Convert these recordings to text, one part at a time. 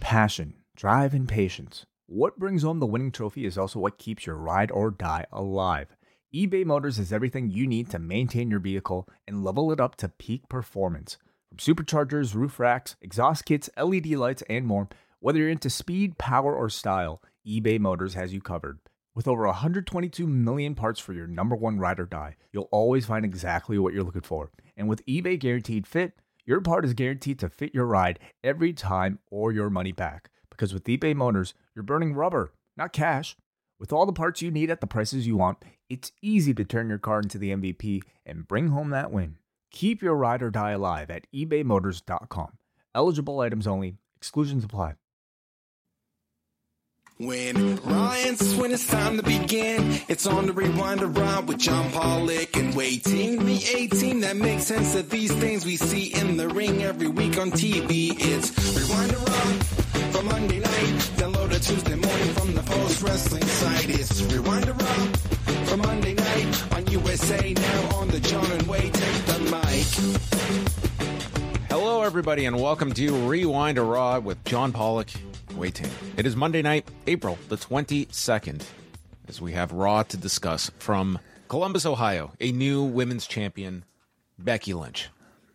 Passion, drive, and patience. What brings home the winning trophy is also what keeps your ride or die alive. eBay Motors has everything you need to maintain your vehicle and level it up to peak performance. From superchargers, roof racks, exhaust kits, LED lights, and more, whether you're into speed, power, or style, eBay Motors has you covered. With over 122 million parts for your number one ride or die, you'll always find exactly what you're looking for. And with eBay Guaranteed Fit, your part is guaranteed to fit your ride every time or your money back. Because with eBay Motors, you're burning rubber, not cash. With all the parts you need at the prices you want, it's easy to turn your car into the MVP and bring home that win. Keep your ride or die alive at ebaymotors.com. Eligible items only. Exclusions apply. When it's time to begin, it's on the Rewind Around with John Pollock and Waiting. The A-Team that makes sense of these things we see in the ring every week on TV. It's Rewind Around for Monday night. Download a Tuesday morning from the Post Wrestling site. It's Rewind Around for Monday night on USA Now on the John and Wai Take the Mic. Hello, everybody, and welcome to Rewind a Raw with John Pollock. Waiting. It is Monday night, April the 22nd, as we have Raw to discuss from Columbus, Ohio, a new women's champion, Becky Lynch.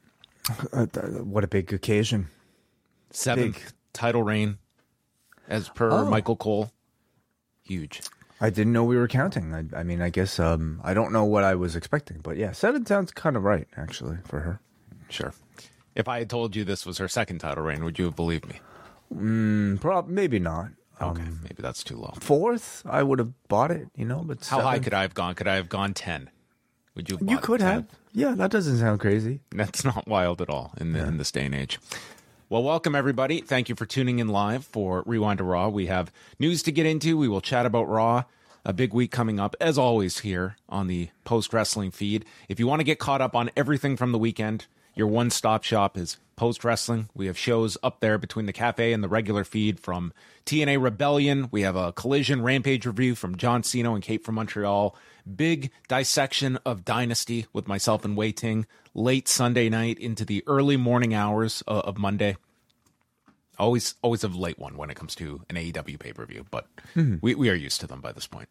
What a big occasion. Seventh title reign, as per Michael Cole. Huge. I didn't know we were counting. I mean, I guess I don't know what I was expecting, but yeah, 7 sounds kind of right, actually, for her. Sure. If I had told you this was her second title reign, would you have believed me? Maybe not. Okay, maybe that's too low. 4th, I would have bought it, but how high could I have gone? Could I have gone 10? Would you have You bought could 10? have. Yeah, that doesn't sound crazy. That's not wild at all in this day and age. Well, welcome, everybody. Thank you for tuning in live for Rewind to Raw. We have news to get into. We will chat about Raw. A big week coming up, as always, here on the post-wrestling feed. If you want to get caught up on everything from the weekend, your one-stop shop is post-wrestling. We have shows up there between the cafe and the regular feed from TNA Rebellion. We have a Collision Rampage review from John Cena and Kate from Montreal. Big dissection of Dynasty with myself and Wai Ting late Sunday night into the early morning hours of Monday. Always a late one when it comes to an AEW pay-per-view, but we are used to them by this point.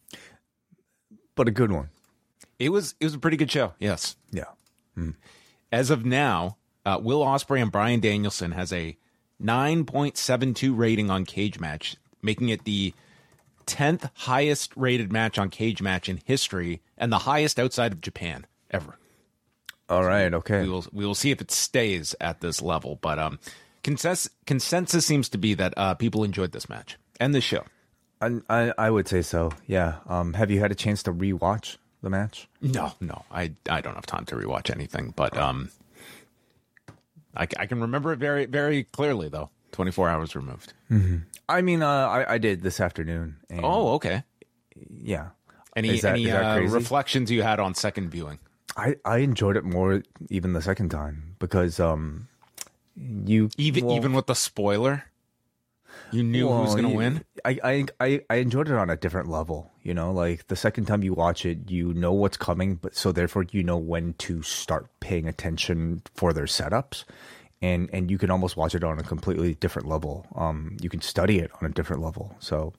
But a good one. It was a pretty good show, yes. Yeah. As of now, Will Ospreay and Bryan Danielson has a 9.72 rating on Cage Match, making it the 10th highest rated match on Cage Match in history and the highest outside of Japan ever. All right, okay. We will see if it stays at this level, but consensus seems to be that people enjoyed this match and this show. I would say so, yeah. Have you had a chance to rewatch the match? No, I don't have time to rewatch anything, but I can remember it very, very clearly, though. 24 hours removed. Mm-hmm. I mean, I did this afternoon. And okay. Yeah. Any reflections you had on second viewing? I enjoyed it more even the second time because even with the spoiler, you knew who was going to win. I enjoyed it on a different level. Like the second time you watch it, you know what's coming, but so therefore you know when to start paying attention for their setups, and you can almost watch it on a completely different level. You can study it on a different level. So,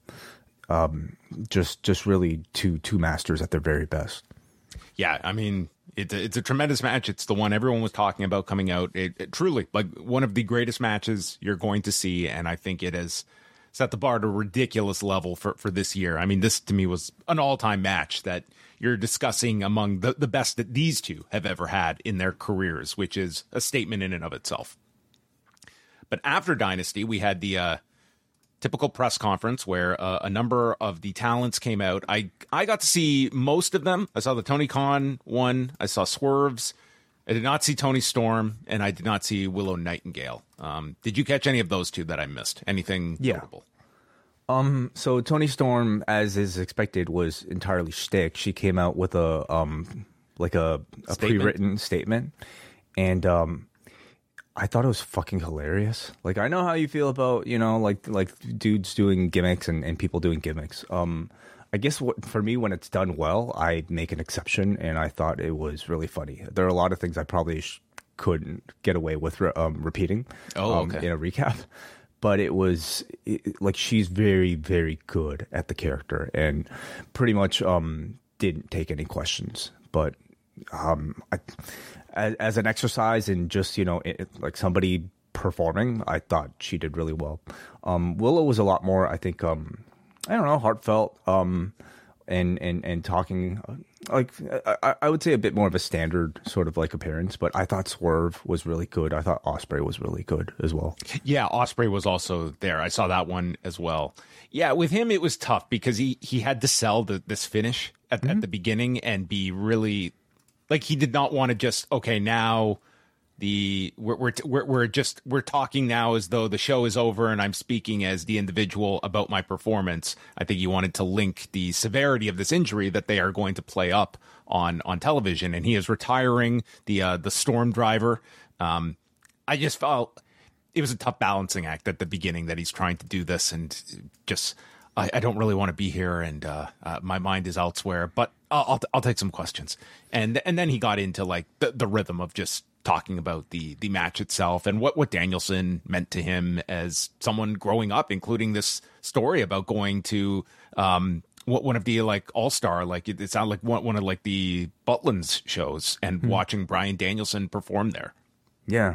just really two masters at their very best. Yeah, I mean, it's a tremendous match. It's the one everyone was talking about coming out. It truly, like, one of the greatest matches you're going to see, and I think it has set the bar to a ridiculous level for this year. I mean, this to me was an all-time match that you're discussing among the best that these two have ever had in their careers, which is a statement in and of itself. But after Dynasty, we had the typical press conference where a number of the talents came out. I got to see most of them. I saw the Tony Khan one. I saw Swerves. I did not see Tony Storm, and I did not see Willow Nightingale. Did you catch any of those two that I missed? Anything notable? So Tony Storm, as is expected, was entirely shtick. She came out with a pre-written statement, and I thought it was fucking hilarious. Like, I know how you feel about, like dudes doing gimmicks and people doing gimmicks. I guess for me, when it's done well, I make an exception, and I thought it was really funny. There are a lot of things I probably couldn't get away with repeating in a recap. but like she's very, very good at the character and pretty much didn't take any questions. But as an exercise and just, like somebody performing, I thought she did really well. Willow was a lot more, I think, I don't know, heartfelt, and talking, like I would say a bit more of a standard sort of like appearance, but I thought Swerve was really good. I thought Ospreay was really good as well. Yeah, Ospreay was also there. I saw that one as well. Yeah, with him it was tough because he had to sell this finish at the beginning and be really like he did not want to just now we're talking now as though the show is over and I'm speaking as the individual about my performance. I think he wanted to link the severity of this injury that they are going to play up on television, and he is retiring the Storm Driver. I just felt it was a tough balancing act at the beginning that he's trying to do this and just I don't really want to be here and my mind is elsewhere, but I'll take some questions. And then he got into like the rhythm of just talking about the match itself and what Danielson meant to him as someone growing up, including this story about going to one of the like all-star, like it sounded like one of like the Butlins shows and watching Bryan Danielson perform there. Yeah.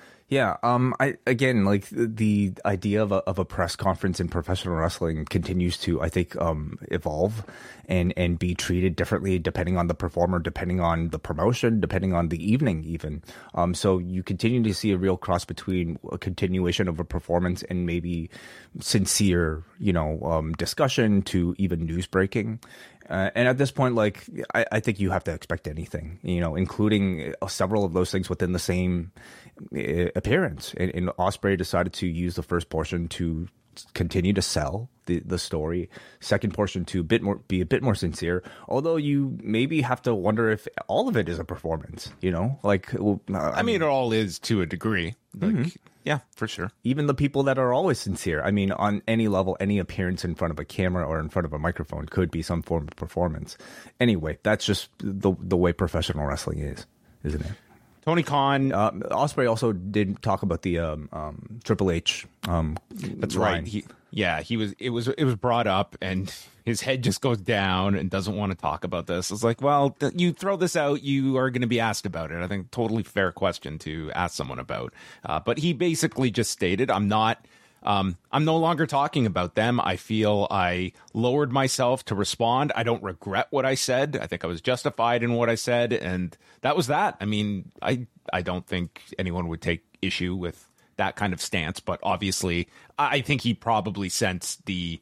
I again, like the idea of a press conference in professional wrestling continues to, I think, evolve and be treated differently depending on the performer, depending on the promotion, depending on the evening, even. So you continue to see a real cross between a continuation of a performance and maybe sincere, discussion to even news breaking. And at this point, like, I think you have to expect anything, including several of those things within the same appearance. And Ospreay decided to use the first portion to continue to sell the story. Second portion to be a bit more sincere. Although you maybe have to wonder if all of it is a performance. Like I mean, it all is to a degree. Like, yeah, for sure. Even the people that are always sincere. I mean, on any level, any appearance in front of a camera or in front of a microphone could be some form of performance. Anyway, that's just the way professional wrestling is, isn't it? Tony Khan. Ospreay also did talk about the Triple H. That's right. It was brought up, and his head just goes down and doesn't want to talk about this. It's like, well, you throw this out, you are going to be asked about it. I think totally fair question to ask someone about. But he basically just stated, I'm no longer talking about them. I feel I lowered myself to respond. I don't regret what I said. I think I was justified in what I said. And that was that. I mean, I don't think anyone would take issue with that kind of stance. But obviously, I think he probably sensed the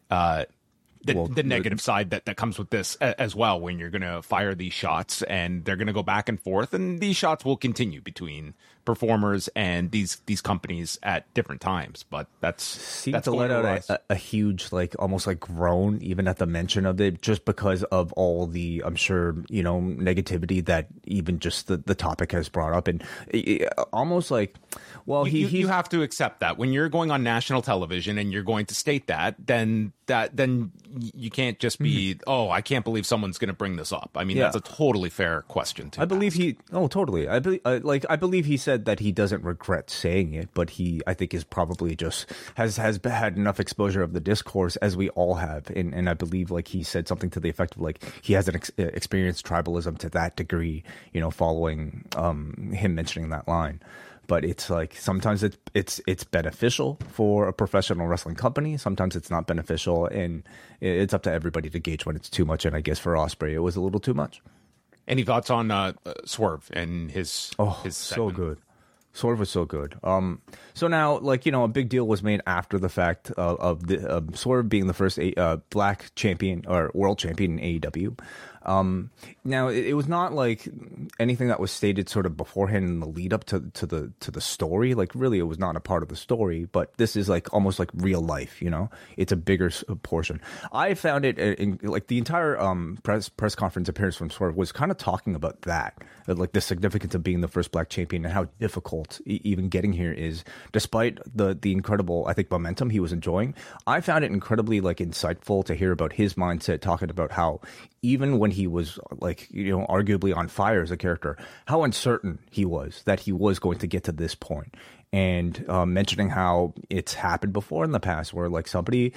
negative side that comes with this as well, when you're going to fire these shots and they're going to go back and forth. And these shots will continue between performers and these companies at different times, but that's to let out a huge, like, almost like groan even at the mention of it, just because of all the, I'm sure, negativity that even just the topic has brought up. And almost like, well, you have to accept that when you're going on national television and you're going to state that, then you can't just be, oh, I can't believe someone's going to bring this up. I mean, that's a totally fair question to ask. Totally. I believe he said that he doesn't regret saying it, but I think is probably just has had enough exposure of the discourse, as we all have. And I believe, like, he said something to the effect of, like, he hasn't experienced tribalism to that degree, following him mentioning that line. But it's like sometimes it's beneficial for a professional wrestling company. Sometimes it's not beneficial, and it's up to everybody to gauge when it's too much. And I guess for Ospreay, it was a little too much. Any thoughts on Swerve and his segment? So good. Swerve was so good. So now, like, a big deal was made after the fact of Swerve being the first black champion or world champion in AEW. Now it was not like anything that was stated sort of beforehand in the lead up to the story. Like, really, it was not a part of the story, but this is like almost like real life, it's a bigger portion. I found it in like the entire press conference appearance from Swerve was kind of talking about that, like the significance of being the first black champion and how difficult even getting here is, despite the incredible, I think, momentum he was enjoying. I found it incredibly, like, insightful to hear about his mindset, talking about how even when he was, like, arguably on fire as a character, how uncertain he was that he was going to get to this point. and mentioning how it's happened before in the past where like somebody,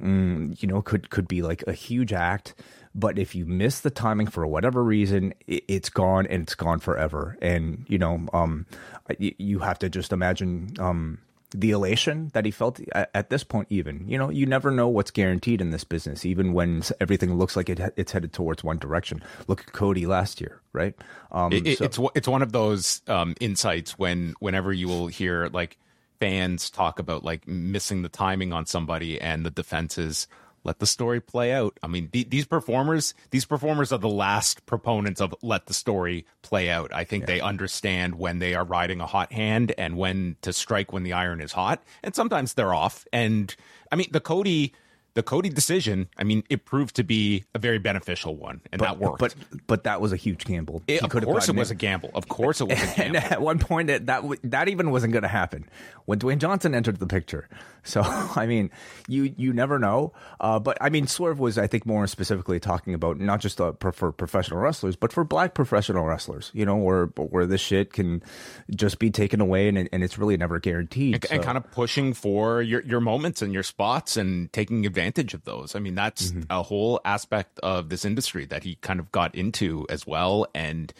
could be like a huge act, but if you miss the timing for whatever reason, it's gone and it's gone forever. And, you have to just imagine the elation that he felt at this point. Even, you never know what's guaranteed in this business, even when everything looks like it's headed towards one direction. Look at Cody last year, right? It's one of those insights whenever you will hear like fans talk about like missing the timing on somebody and the defense is let the story play out. I mean, these performers are the last proponents of let the story play out. I think they understand when they are riding a hot hand and when to strike when the iron is hot. And sometimes they're off. And I mean, the Cody decision, I mean, it proved to be a very beneficial one, and that worked. But that was a huge gamble. Of course it was a gamble. Of course it was a gamble. And at one point, that even wasn't going to happen when Dwayne Johnson entered the picture. So, I mean, you never know. But, I mean, Swerve was, I think, more specifically talking about not just for professional wrestlers, but for black professional wrestlers, where this shit can just be taken away and it's really never guaranteed. And kind of pushing for your moments and your spots and taking advantage of those. I mean, that's a whole aspect of this industry that he kind of got into as well. And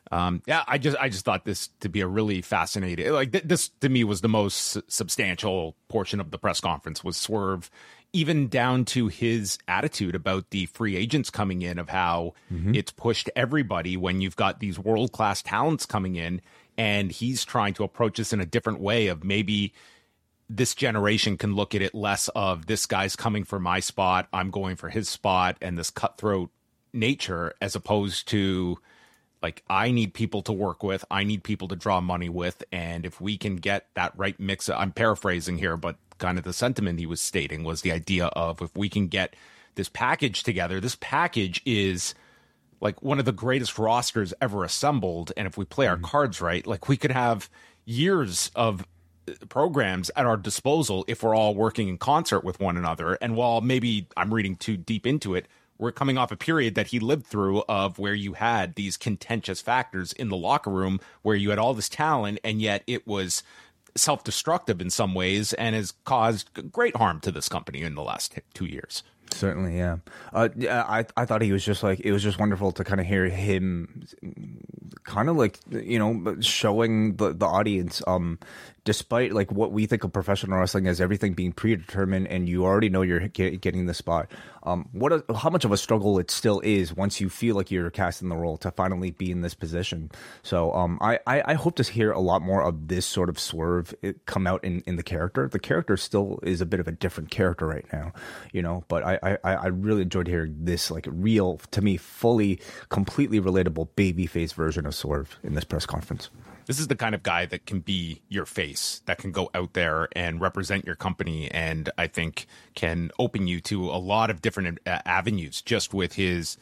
I just thought this to be a really fascinating, like this to me was the most substantial portion of the press conference was Swerve, even down to his attitude about the free agents coming in, of how it's pushed everybody when you've got these world-class talents coming in, and he's trying to approach this in a different way of maybe this generation can look at it less of this guy's coming for my spot, I'm going for his spot, and this cutthroat nature, as opposed to like, I need people to work with, I need people to draw money with, and if we can get that right mix, I'm paraphrasing here, but kind of the sentiment he was stating was the idea of if we can get this package together, this package is like one of the greatest rosters ever assembled, and if we play our cards right, like we could have years of programs at our disposal if we're all working in concert with one another. And while maybe I'm reading too deep into it, we're coming off a period that he lived through of where you had these contentious factors in the locker room where you had all this talent and yet it was self-destructive in some ways and has caused great harm to this company in the last 2 years. Certainly, yeah. I thought he was just like, it was just wonderful to kind of hear him kind of like, showing the audience, despite like what we think of professional wrestling as everything being predetermined and you already know you're getting the spot, how much of a struggle it still is once you feel like you're cast in the role to finally be in this position. So I hope to hear a lot more of this sort of Swerve come out in the character. The character still is a bit of a different character right now, but I really enjoyed hearing this like real, to me, fully, completely relatable babyface version of Swerve in this press conference. This is the kind of guy that can be your face, that can go out there and represent your company, and I think can open you to a lot of different avenues just with his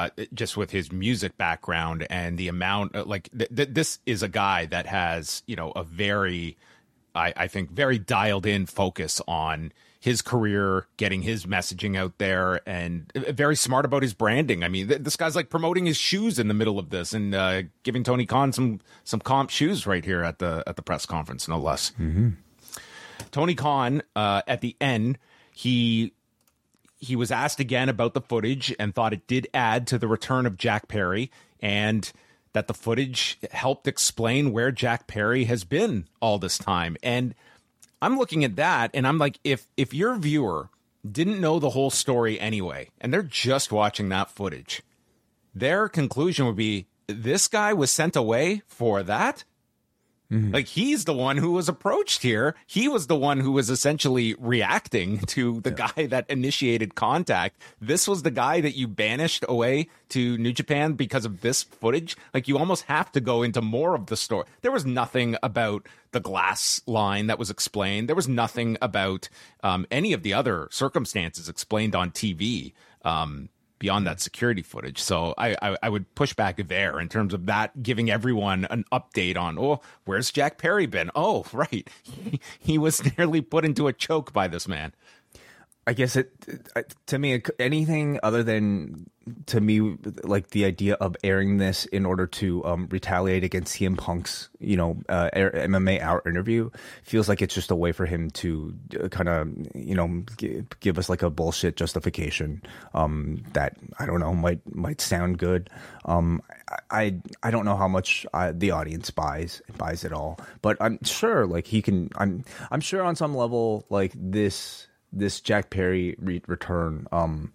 music background and the amount this is a guy that has, a very, I think, very dialed in focus on his career, getting his messaging out there, and very smart about his branding. I mean, this guy's like promoting his shoes in the middle of this and giving Tony Khan some comp shoes right here at the press conference, no less. Tony Khan, at the end, he was asked again about the footage and thought it did add to the return of Jack Perry, and that the footage helped explain where Jack Perry has been all this time. And I'm looking at that and I'm like, if your viewer didn't know the whole story anyway, and they're just watching that footage, their conclusion would be, this guy was sent away for that? Like, he's the one who was approached here. He was the one who was essentially reacting to the guy that initiated contact. This was the guy that you banished away to New Japan because of this footage. Like, you almost have to go into more of the story. There was nothing about the glass line that was explained. There was nothing about any of the other circumstances explained on TV. Beyond that security footage. So I would push back there in terms of that, giving everyone an update on, where's Jack Perry been? Oh, right. He was nearly put into a choke by this man. I guess to me, anything other than, to me, like the idea of airing this in order to retaliate against CM Punk's, MMA Hour interview feels like it's just a way for him to kind of, give us like a bullshit justification that, I don't know, might sound good. I don't know how much the audience buys it all, but I'm sure like he can. I'm sure on some level like this Jack Perry return,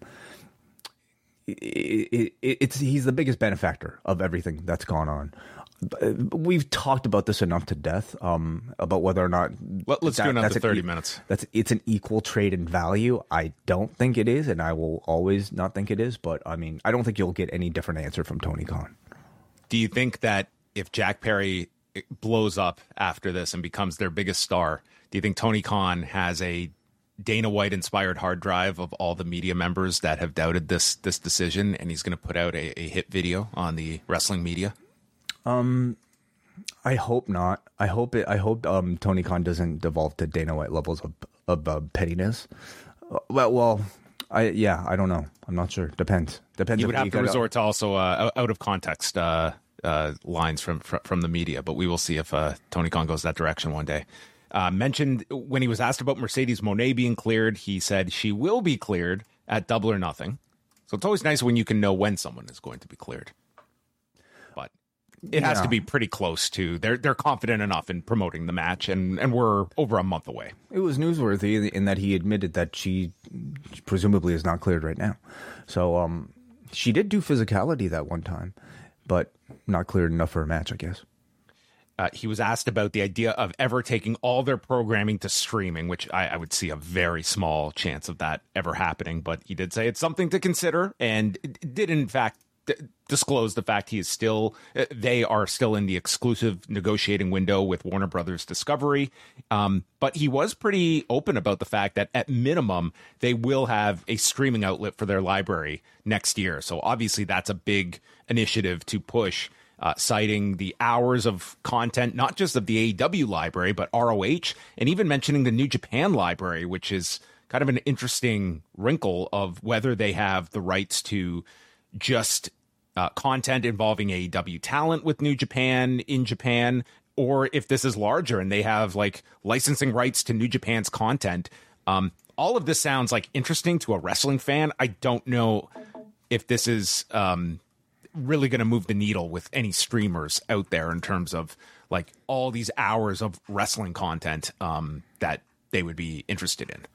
he's the biggest benefactor of everything that's gone on. We've talked about this enough to death, about whether or not let's do another 30 minutes. It's an equal trade in value. I don't think it is, and I will always not think it is. But I mean, I don't think you'll get any different answer from Tony Khan. Do you think that if Jack Perry blows up after this and becomes their biggest star, do you think Tony Khan has a Dana White inspired hard drive of all the media members that have doubted this decision, and he's going to put out a hit video on the wrestling media? I hope not. I hope Tony Khan doesn't devolve to Dana White levels of pettiness. I don't know. I'm not sure. Depends. He would have to resort to also out of context lines from the media, but we will see if Tony Khan goes that direction one day. Mentioned when he was asked about Mercedes Moné being cleared, he said she will be cleared at Double or Nothing. So it's always nice when you can know when someone is going to be cleared. But it has to be pretty close to. They're confident enough in promoting the match, and we're over a month away. It was newsworthy in that he admitted that she presumably is not cleared right now. So she did do physicality that one time, but not cleared enough for a match, I guess. He was asked about the idea of ever taking all their programming to streaming, which I would see a very small chance of that ever happening. But he did say it's something to consider, and did in fact disclose the fact they are still in the exclusive negotiating window with Warner Brothers Discovery. But he was pretty open about the fact that at minimum, they will have a streaming outlet for their library next year. So obviously that's a big initiative to push. Citing the hours of content, not just of the AEW library, but ROH, and even mentioning the New Japan library, which is kind of an interesting wrinkle of whether they have the rights to just content involving AEW talent with New Japan in Japan, or if this is larger and they have like licensing rights to New Japan's content. All of this sounds like interesting to a wrestling fan. I don't know if this is really going to move the needle with any streamers out there in terms of like all these hours of wrestling content that they would be interested in.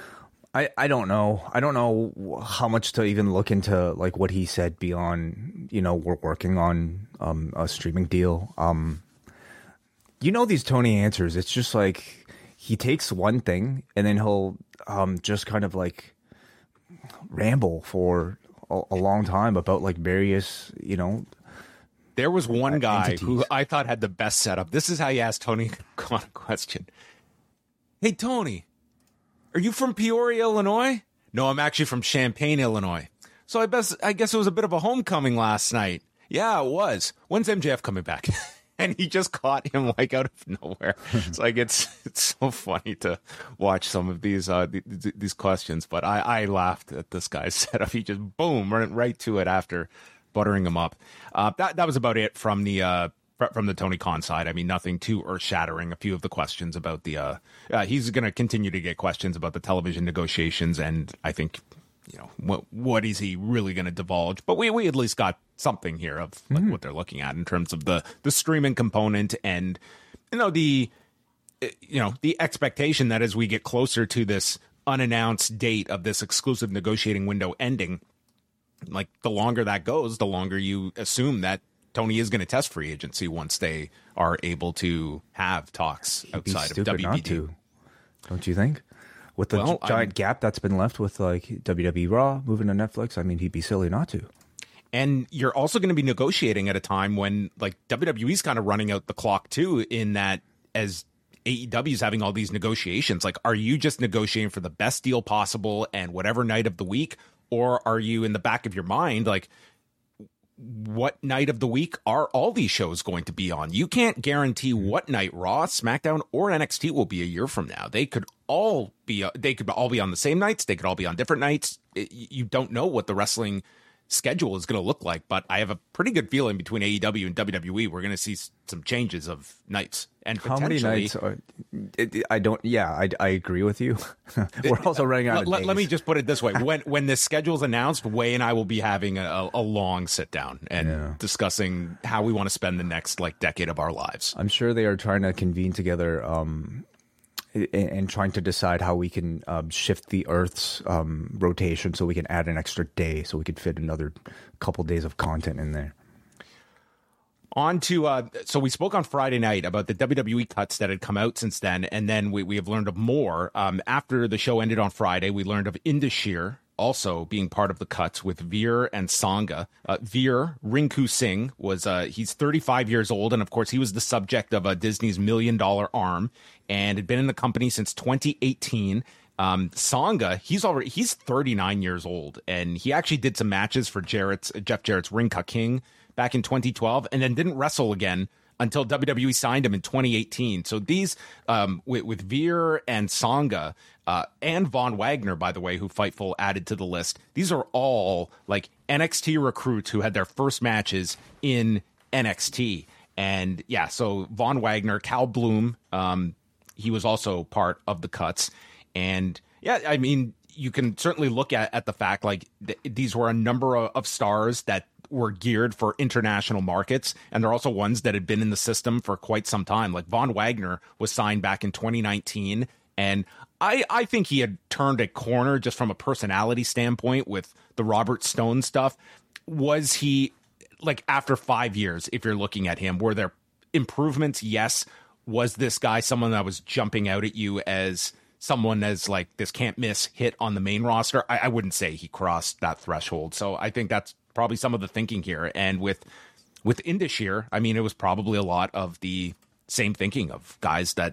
I don't know. I don't know how much to even look into like what he said beyond, we're working on a streaming deal. These Tony answers, it's just like he takes one thing and then he'll just kind of like ramble for a long time about like various, There was one guy entities who I thought had the best setup. This is how you asked Tony Khan a question. Hey, Tony, are you from Peoria, Illinois? No, I'm actually from Champaign, Illinois. So I guess it was a bit of a homecoming last night. Yeah, it was. When's MJF coming back? And he just caught him like out of nowhere. It's like it's so funny to watch some of these questions. But I laughed at this guy's setup. He just boom right to it after buttering him up. That was about it from the Tony Khan side. I mean, nothing too earth shattering. A few of the questions about the he's going to continue to get questions about the television negotiations, and I think what is he really going to divulge? But we at least got something here of like what they're looking at in terms of the streaming component, and the expectation that as we get closer to this unannounced date of this exclusive negotiating window ending, like the longer that goes, the longer you assume that Tony is going to test free agency once they are able to have talks outside of WBD. Not to, don't you think? With the giant gap that's been left with like WWE Raw moving to Netflix, I mean, he'd be silly not to. And you're also going to be negotiating at a time when like WWE's kind of running out the clock too, in that as AEW's having all these negotiations, like, are you just negotiating for the best deal possible and whatever night of the week? Or are you in the back of your mind, like, what night of the week are all these shows going to be on? You can't guarantee what night Raw, SmackDown, or NXT will be a year from now. They could all be on the same nights. They could all be on different nights. You don't know what the wrestling schedule is going to look like, but I have a pretty good feeling between AEW and WWE, we're going to see some changes of nights. And how many nights are, I agree with you. We're also running out of days. Let me just put it this way. When the schedule's announced, Wai and I will be having a long sit down and discussing how we want to spend the next decade of our lives. I'm sure they are trying to convene together and trying to decide how we can shift the Earth's rotation so we can add an extra day so we could fit another couple days of content in there. On to, so we spoke on Friday night about the WWE cuts that had come out since then, and then we have learned of more. After the show ended on Friday, we learned of Indus Sher also being part of the cuts with Veer and Sangha. Veer, Rinku Singh, he's 35 years old, and of course he was the subject of Disney's $1 Million Arm, and had been in the company since 2018. Sangha, he's 39 years old, and he actually did some matches for Jeff Jarrett's Ring Ka King back in 2012, and then didn't wrestle again until WWE signed him in 2018. So these, with Veer and Sangha, and Von Wagner, by the way, who Fightful added to the list, these are all NXT recruits who had their first matches in NXT. And yeah, so Von Wagner, Cal Bloom, he was also part of the cuts. And yeah, I mean, you can certainly look at the fact these were a number of stars that were geared for international markets, and they're also ones that had been in the system for quite some time. Von Wagner was signed back in 2019, and I think he had turned a corner just from a personality standpoint with the Robert Stone stuff. Was he, after 5 years, if you're looking at him, were there improvements? Yes. Was this guy someone that was jumping out at you as someone as this can't miss hit on the main roster? I wouldn't say he crossed that threshold. So I think that's probably some of the thinking here. And with Indus Sher, I mean, it was probably a lot of the same thinking of guys that,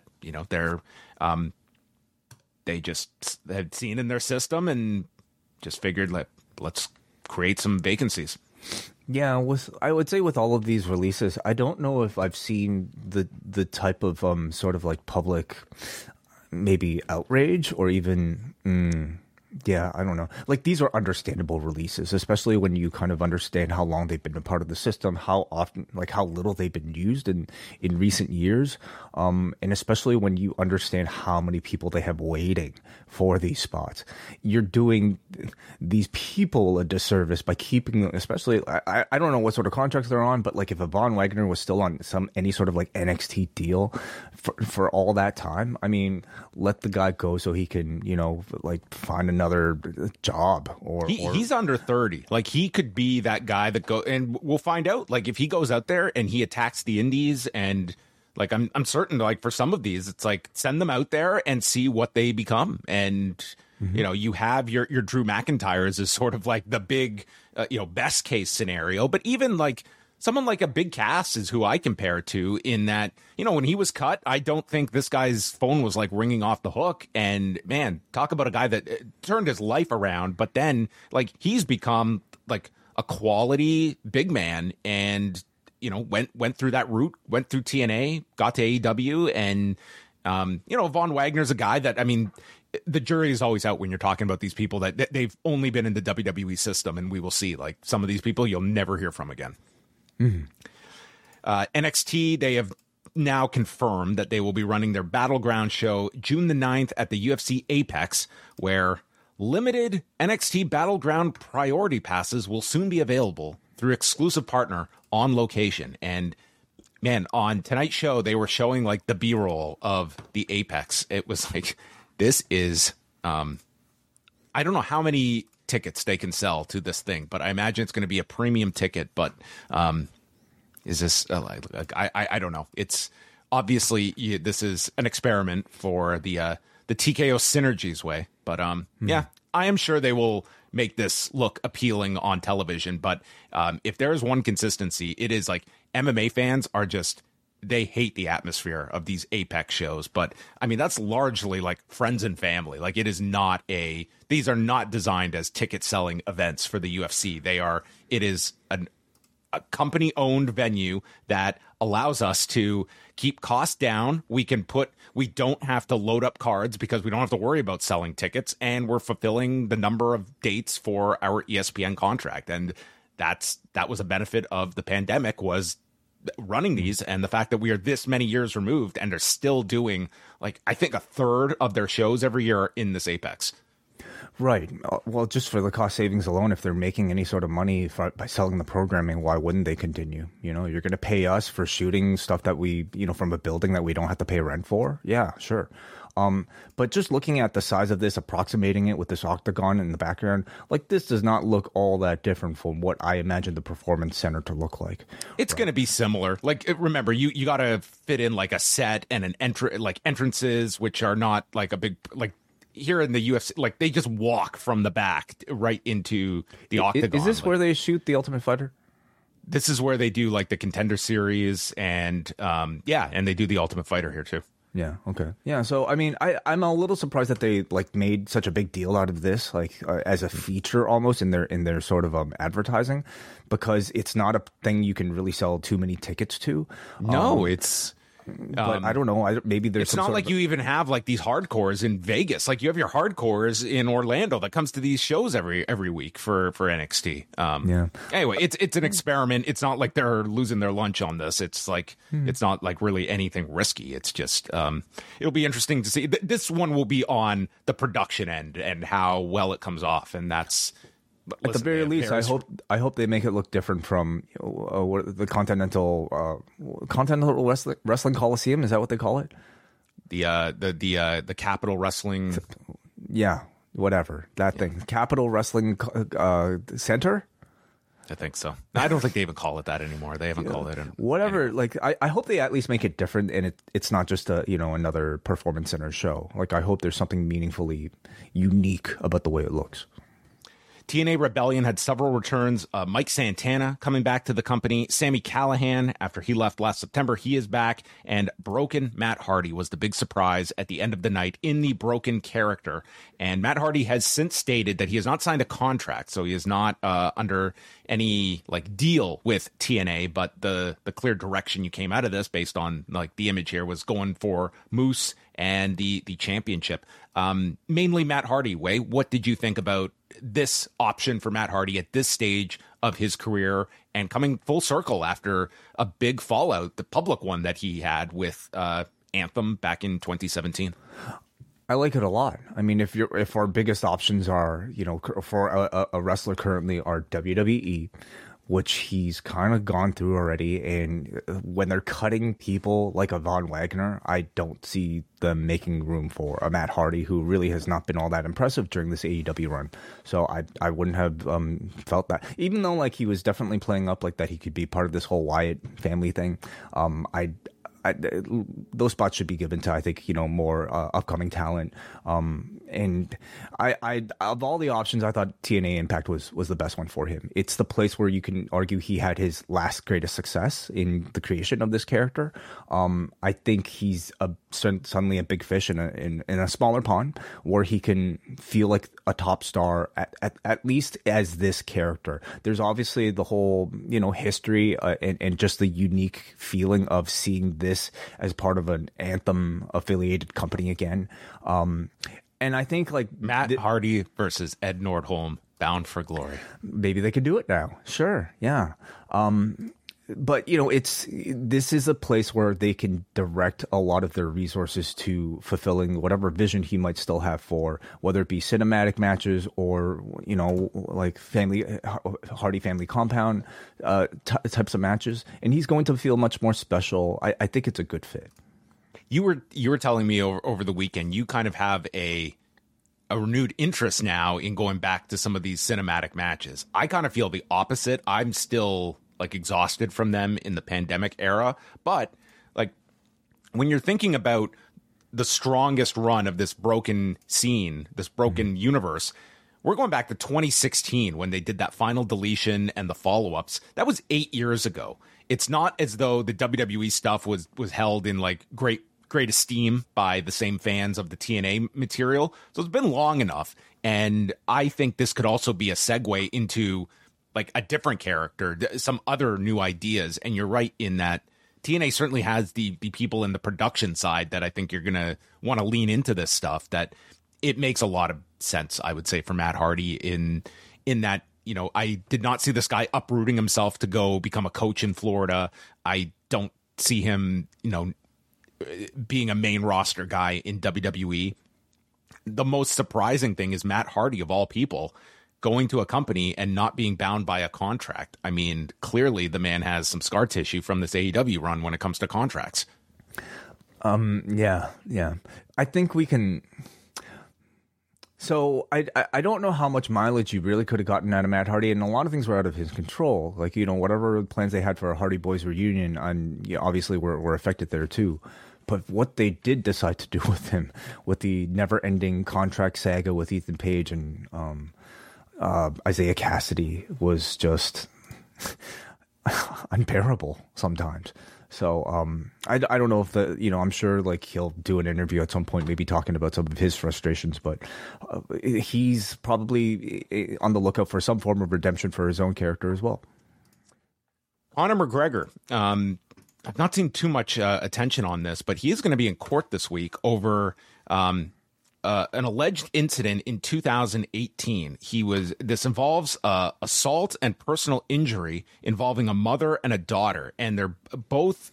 they just had seen in their system and just figured, let's create some vacancies. Yeah, I would say with all of these releases, I don't know if I've seen the type of sort of public maybe outrage or even yeah, I don't know. These are understandable releases, especially when you kind of understand how long they've been a part of the system, how often, how little they've been used in recent years, and especially when you understand how many people they have waiting for these spots. You're doing these people a disservice by keeping them, especially, I don't know what sort of contracts they're on, but if a Von Wagner was still on any sort of NXT deal for all that time, I mean, let the guy go so he can, find another job or he's under 30. He could be that guy that go, and we'll find out if he goes out there and he attacks the indies, and I'm certain for some of these it's send them out there and see what they become. And you have your Drew McIntyres is sort of the big best case scenario, but even someone like a Big Cass is who I compare to in that, when he was cut, I don't think this guy's phone was ringing off the hook. And man, talk about a guy that turned his life around, but then he's become a quality big man and, went through that route, went through TNA, got to AEW. And, Von Wagner's a guy that, I mean, the jury is always out when you're talking about these people that they've only been in the WWE system. And we will see some of these people you'll never hear from again. Mm-hmm. NXT, they have now confirmed that they will be running their Battleground show June the 9th at the UFC Apex, where limited NXT Battleground priority passes will soon be available through exclusive partner On Location. And man, on tonight's show, they were showing the B-roll of the Apex. It was this is, I don't know how many tickets they can sell to this thing, but I imagine it's going to be a premium ticket. But is this I don't know. It's obviously this is an experiment for the TKO Synergies way, but yeah, I am sure they will make this look appealing on television. But if there is one consistency, it is MMA fans are just, they hate the atmosphere of these Apex shows. But I mean, that's largely friends and family. It is not these are not designed as ticket selling events for the UFC. It is a company-owned venue that allows us to keep costs down. We don't have to load up cards because we don't have to worry about selling tickets, and we're fulfilling the number of dates for our ESPN contract. And that was a benefit of the pandemic, was running these, and the fact that we are this many years removed and are still doing, like, I think a third of their shows every year in this Apex. Right. Well, just for the cost savings alone, if they're making any sort of money by selling the programming, why wouldn't they continue? You know, you're going to pay us for shooting stuff that we, you know, from a building that we don't have to pay rent for. Yeah, sure. But just looking at the size of this, approximating it with this octagon in the background, like, this does not look all that different from what I imagine the Performance Center to look like. It's going to be similar. Like, remember, you got to fit in like a set and an entrances, which are not like a big, like, here in the UFC, like, they just walk from the back right into the octagon. Is this where they shoot the Ultimate Fighter? This is where they do like the Contender Series, and and they do the Ultimate Fighter here too. Yeah. Okay. Yeah. So, I mean, I'm a little surprised that they like made such a big deal out of this, like as a feature almost in their sort of advertising, because it's not a thing you can really sell too many tickets to. No, it's. But I don't know. Maybe there's. It's not like you even have like these hardcores in Vegas. Like, you have your hardcores in Orlando that comes to these shows every week for NXT. Yeah. Anyway, it's an experiment. It's not like they're losing their lunch on this. It's like it's not like really anything risky. It's just it'll be interesting to see. This one will be on the production end and how well it comes off, and that's. At the very least, I hope they make it look different from the Continental Wrestling Coliseum. Is that what they call it? The Capital Wrestling. Yeah, whatever that thing. Capital Wrestling Center. I think so. I don't think they even call it that anymore. They haven't called it whatever. Anyway. Like, I hope they at least make it different, and it's not just another Performance Center show. Like, I hope there's something meaningfully unique about the way it looks. TNA Rebellion had several returns. Mike Santana coming back to the company. Sami Callihan, after he left last September, he is back. And Broken Matt Hardy was the big surprise at the end of the night in the Broken character. And Matt Hardy has since stated that he has not signed a contract, so he is not under any like deal with TNA. But the clear direction you came out of this, based on like the image here, was going for Moose and the championship. Mainly Matt Hardy. Wei, what did you think about this option for Matt Hardy at this stage of his career, and coming full circle after a big fallout, the public one that he had with Anthem back in 2017? I like it a lot. I mean, if our biggest options are, for a wrestler currently are WWE, which he's kind of gone through already, and when they're cutting people like a Von Wagner, I don't see them making room for a Matt Hardy, who really has not been all that impressive during this AEW run. So I wouldn't have felt that, even though like he was definitely playing up like that he could be part of this whole Wyatt family thing. Those spots should be given to, I think, more upcoming talent. And I of all the options, I thought TNA Impact was the best one for him. It's the place where you can argue he had his last greatest success in the creation of this character. I think he's suddenly a big fish in a smaller pond, where he can feel like a top star at least as this character. There's obviously the whole history and just the unique feeling of seeing this as part of an Anthem affiliated company again. And I think like Matt Hardy versus Ed Nordholm, Bound for Glory. Maybe they could do it now. Sure. Yeah. But this is a place where they can direct a lot of their resources to fulfilling whatever vision he might still have for, whether it be cinematic matches or like Hardy Family Compound types of matches, and he's going to feel much more special. I think it's a good fit. You were telling me over the weekend you kind of have a renewed interest now in going back to some of these cinematic matches. I kind of feel the opposite. I'm still like exhausted from them in the pandemic era. But like when you're thinking about the strongest run of this broken scene, this broken universe, we're going back to 2016 when they did that final deletion and the follow-ups. That was 8 years ago. It's not as though the WWE stuff was held in like great esteem by the same fans of the TNA material. So it's been long enough. And I think this could also be a segue into like a different character, some other new ideas. And you're right in that TNA certainly has the people in the production side that I think you're going to want to lean into this stuff, that it makes a lot of sense, I would say, for Matt Hardy in that, you know, I did not see this guy uprooting himself to go become a coach in Florida. I don't see him, you know, being a main roster guy in WWE. The most surprising thing is Matt Hardy, of all people, going to a company and not being bound by a contract. I mean, clearly the man has some scar tissue from this AEW run when it comes to contracts. Yeah. I think we can. So I don't know how much mileage you really could have gotten out of Matt Hardy, and a lot of things were out of his control. Like, you know, whatever plans they had for a Hardy Boys reunion, and you know, obviously were affected there too. But what they did decide to do with him, with the never-ending contract saga with Ethan Page and Isaiah Cassidy, was just unbearable sometimes. So I don't know if I'm sure like he'll do an interview at some point, maybe talking about some of his frustrations, but he's probably on the lookout for some form of redemption for his own character as well. Conor McGregor, I've not seen too much attention on this, but he is going to be in court this week over an alleged incident in 2018. This involves assault and personal injury involving a mother and a daughter, and they're both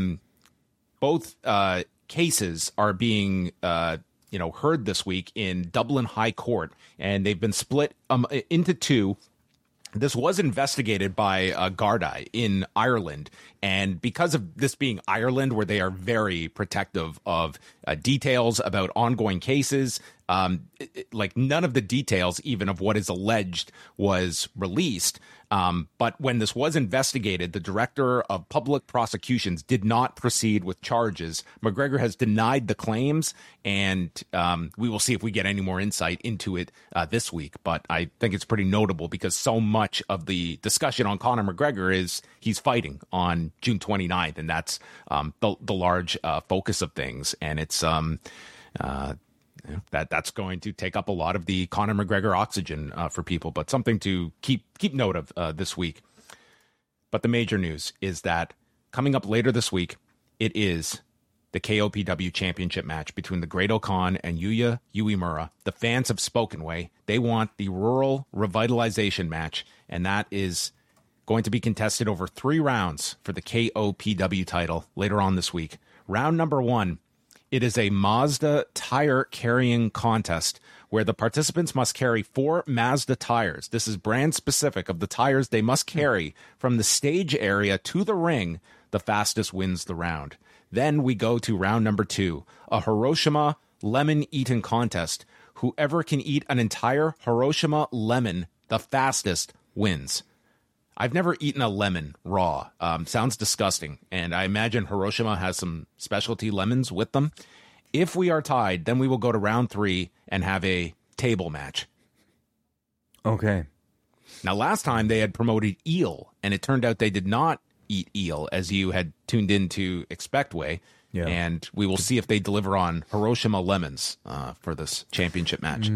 cases are being heard this week in Dublin High Court, and they've been split into two. This was investigated by Gardaí in Ireland, and because of this being Ireland, where they are very protective of details about ongoing cases, like none of the details even of what is alleged was released. But when this was investigated, the director of public prosecutions did not proceed with charges. McGregor has denied the claims, and we will see if we get any more insight into it this week. But I think it's pretty notable because so much of the discussion on Conor McGregor is he's fighting on June 29th, and that's the large focus of things. And it's that's going to take up a lot of the Conor McGregor oxygen for people, but something to keep note of this week. But the major news is that coming up later this week, it is the KOPW championship match between the Great O'Khan and Yuya Uemura. The fans have spoken, Way. They want the rural revitalization match, and that is going to be contested over 3 rounds for the KOPW title later on this week. Round number 1. It is a Mazda tire carrying contest where the participants must carry 4 Mazda tires. This is brand specific of the tires they must carry from the stage area to the ring. The fastest wins the round. Then we go to round number 2, a Hiroshima lemon eating contest. Whoever can eat an entire Hiroshima lemon the fastest wins. I've never eaten a lemon raw. Sounds disgusting. And I imagine Hiroshima has some specialty lemons with them. If we are tied, then we will go to round 3 and have a table match. Okay. Now, last time they had promoted eel, and it turned out they did not eat eel, as you had tuned in to expect, Way. Yeah. And we will see if they deliver on Hiroshima lemons for this championship match.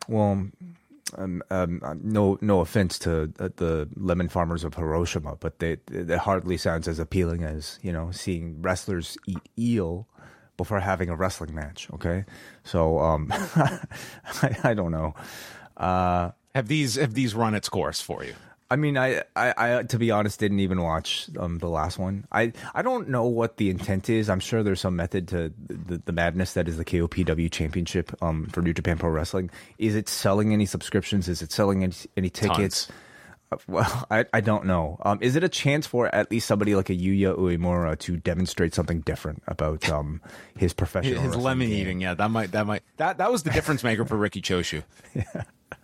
No offense to the lemon farmers of Hiroshima, but they hardly sounds as appealing as, you know, seeing wrestlers eat eel before having a wrestling match. Okay, so I don't know. Have these run its course for you? I mean, I to be honest, didn't even watch the last one. I don't know what the intent is. I'm sure there's some method to the madness that is the KOPW Championship for New Japan Pro Wrestling. Is it selling any subscriptions? Is it selling any tickets? Well, I don't know. Is it a chance for at least somebody like a Yuya Uemura to demonstrate something different about his professional his lemon game? Eating? Yeah, that was the difference maker for Riki Choshu. Yeah.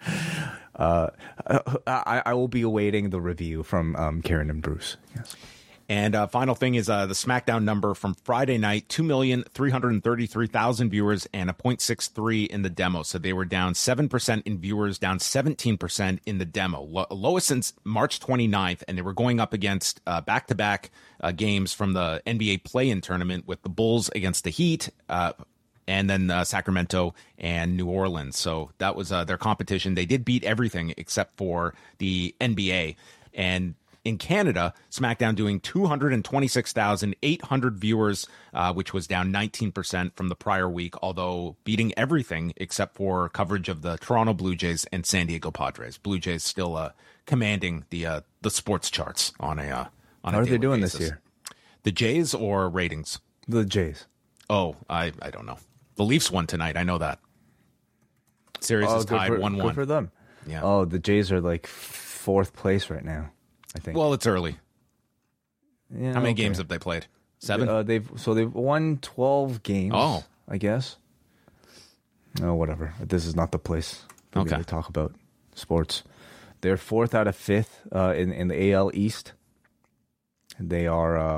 I will be awaiting the review from Karen and Bruce. Yes. And final thing is the SmackDown number from Friday night, 2,333,000 viewers and a 0.63 in the demo. So they were down 7% in viewers, down 17% in the demo. Lowest since March 29th, and they were going up against back-to-back games from the NBA play-in tournament with the Bulls against the Heat, and then Sacramento and New Orleans. So that was their competition. They did beat everything except for the NBA. And in Canada, SmackDown doing 226,800 viewers, which was down 19% from the prior week, although beating everything except for coverage of the Toronto Blue Jays and San Diego Padres. Blue Jays still commanding the sports charts on a How are they doing basis. this year? The Jays or ratings? The Jays. Oh, I don't know. The Leafs won tonight. I know that. Series is tied 1-1. Good for them. Yeah. Oh, the Jays are like 4th place right now, I think. Well, it's early. Yeah, How many okay. games have they played? 7? They've won 12 games. Oh. I guess. Oh, whatever. This is not the place for me Okay. to talk about sports. They're 4th out of 5th in the AL East. They are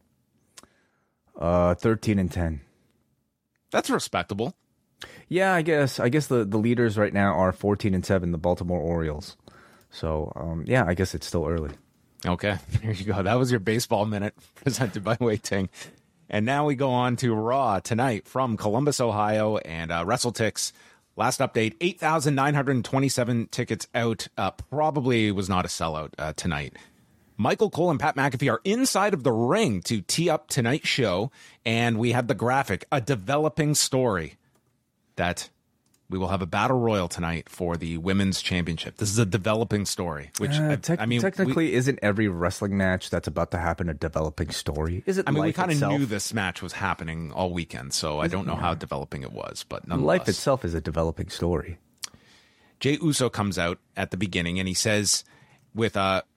13-10. That's respectable. Yeah, I guess the leaders right now are 14-7, the Baltimore Orioles. So, yeah, I guess it's still early. Okay, here you go. That was your baseball minute presented by Wei Ting. And now we go on to Raw tonight from Columbus, Ohio, and WrestleTix. Last update, 8,927 tickets out. Probably was not a sellout tonight. Michael Cole and Pat McAfee are inside of the ring to tee up tonight's show, and we have the graphic, a developing story that we will have a battle royal tonight for the women's championship. This is a developing story, which technically isn't every wrestling match that's about to happen a developing story? Is it? I mean, we life kind of itself? knew this match was happening all weekend, so I don't know how developing it was, but nonetheless. Life itself is a developing story. Jey Uso comes out at the beginning and he says with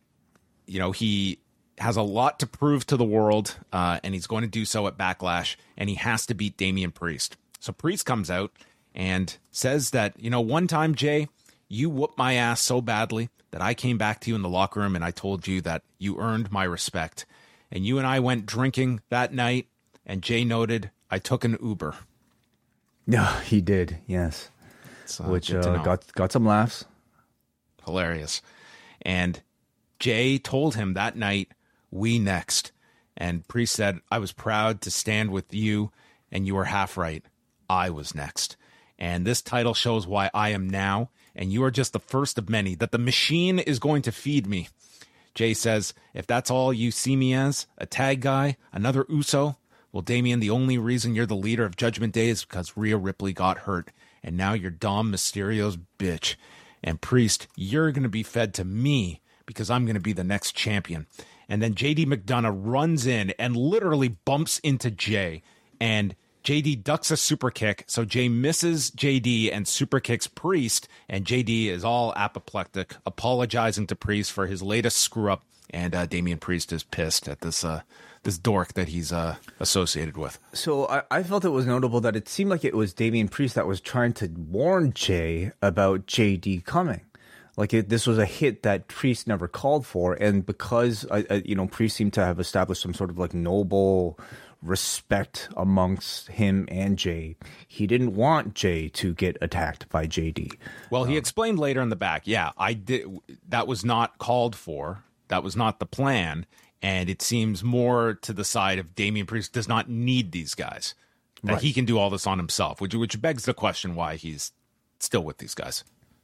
he has a lot to prove to the world, and he's going to do so at Backlash, and he has to beat Damian Priest. So Priest comes out and says that, one time, Jay, you whooped my ass so badly that I came back to you in the locker room and I told you that you earned my respect. And you and I went drinking that night, and Jay noted, I took an Uber. Yeah, he did, yes. Which good to know. got some laughs. Hilarious. And Jay told him that night, we next. And Priest said, I was proud to stand with you, and you were half right. I was next. And this title shows why I am now, and you are just the first of many, that the machine is going to feed me. Jay says, if that's all you see me as, a tag guy, another Uso, well, Damian, the only reason you're the leader of Judgment Day is because Rhea Ripley got hurt, and now you're Dom Mysterio's bitch. And Priest, you're going to be fed to me because I'm going to be the next champion. And then JD McDonough runs in and literally bumps into Jay, and JD ducks a super kick, so Jay misses JD and super kicks Priest, and JD is all apoplectic, apologizing to Priest for his latest screw up, and Damian Priest is pissed at this dork that he's associated with. So I felt it was notable that it seemed like it was Damian Priest that was trying to warn Jay about JD coming. Like this was a hit that Priest never called for, and because Priest seemed to have established some sort of like noble respect amongst him and Jay, he didn't want Jay to get attacked by JD. Well, he explained later in the back, yeah, I did. That was not called for. That was not the plan, and it seems more to the side of Damian Priest does not need these guys. That Right. he can do all this on himself, which begs the question why he's still with these guys.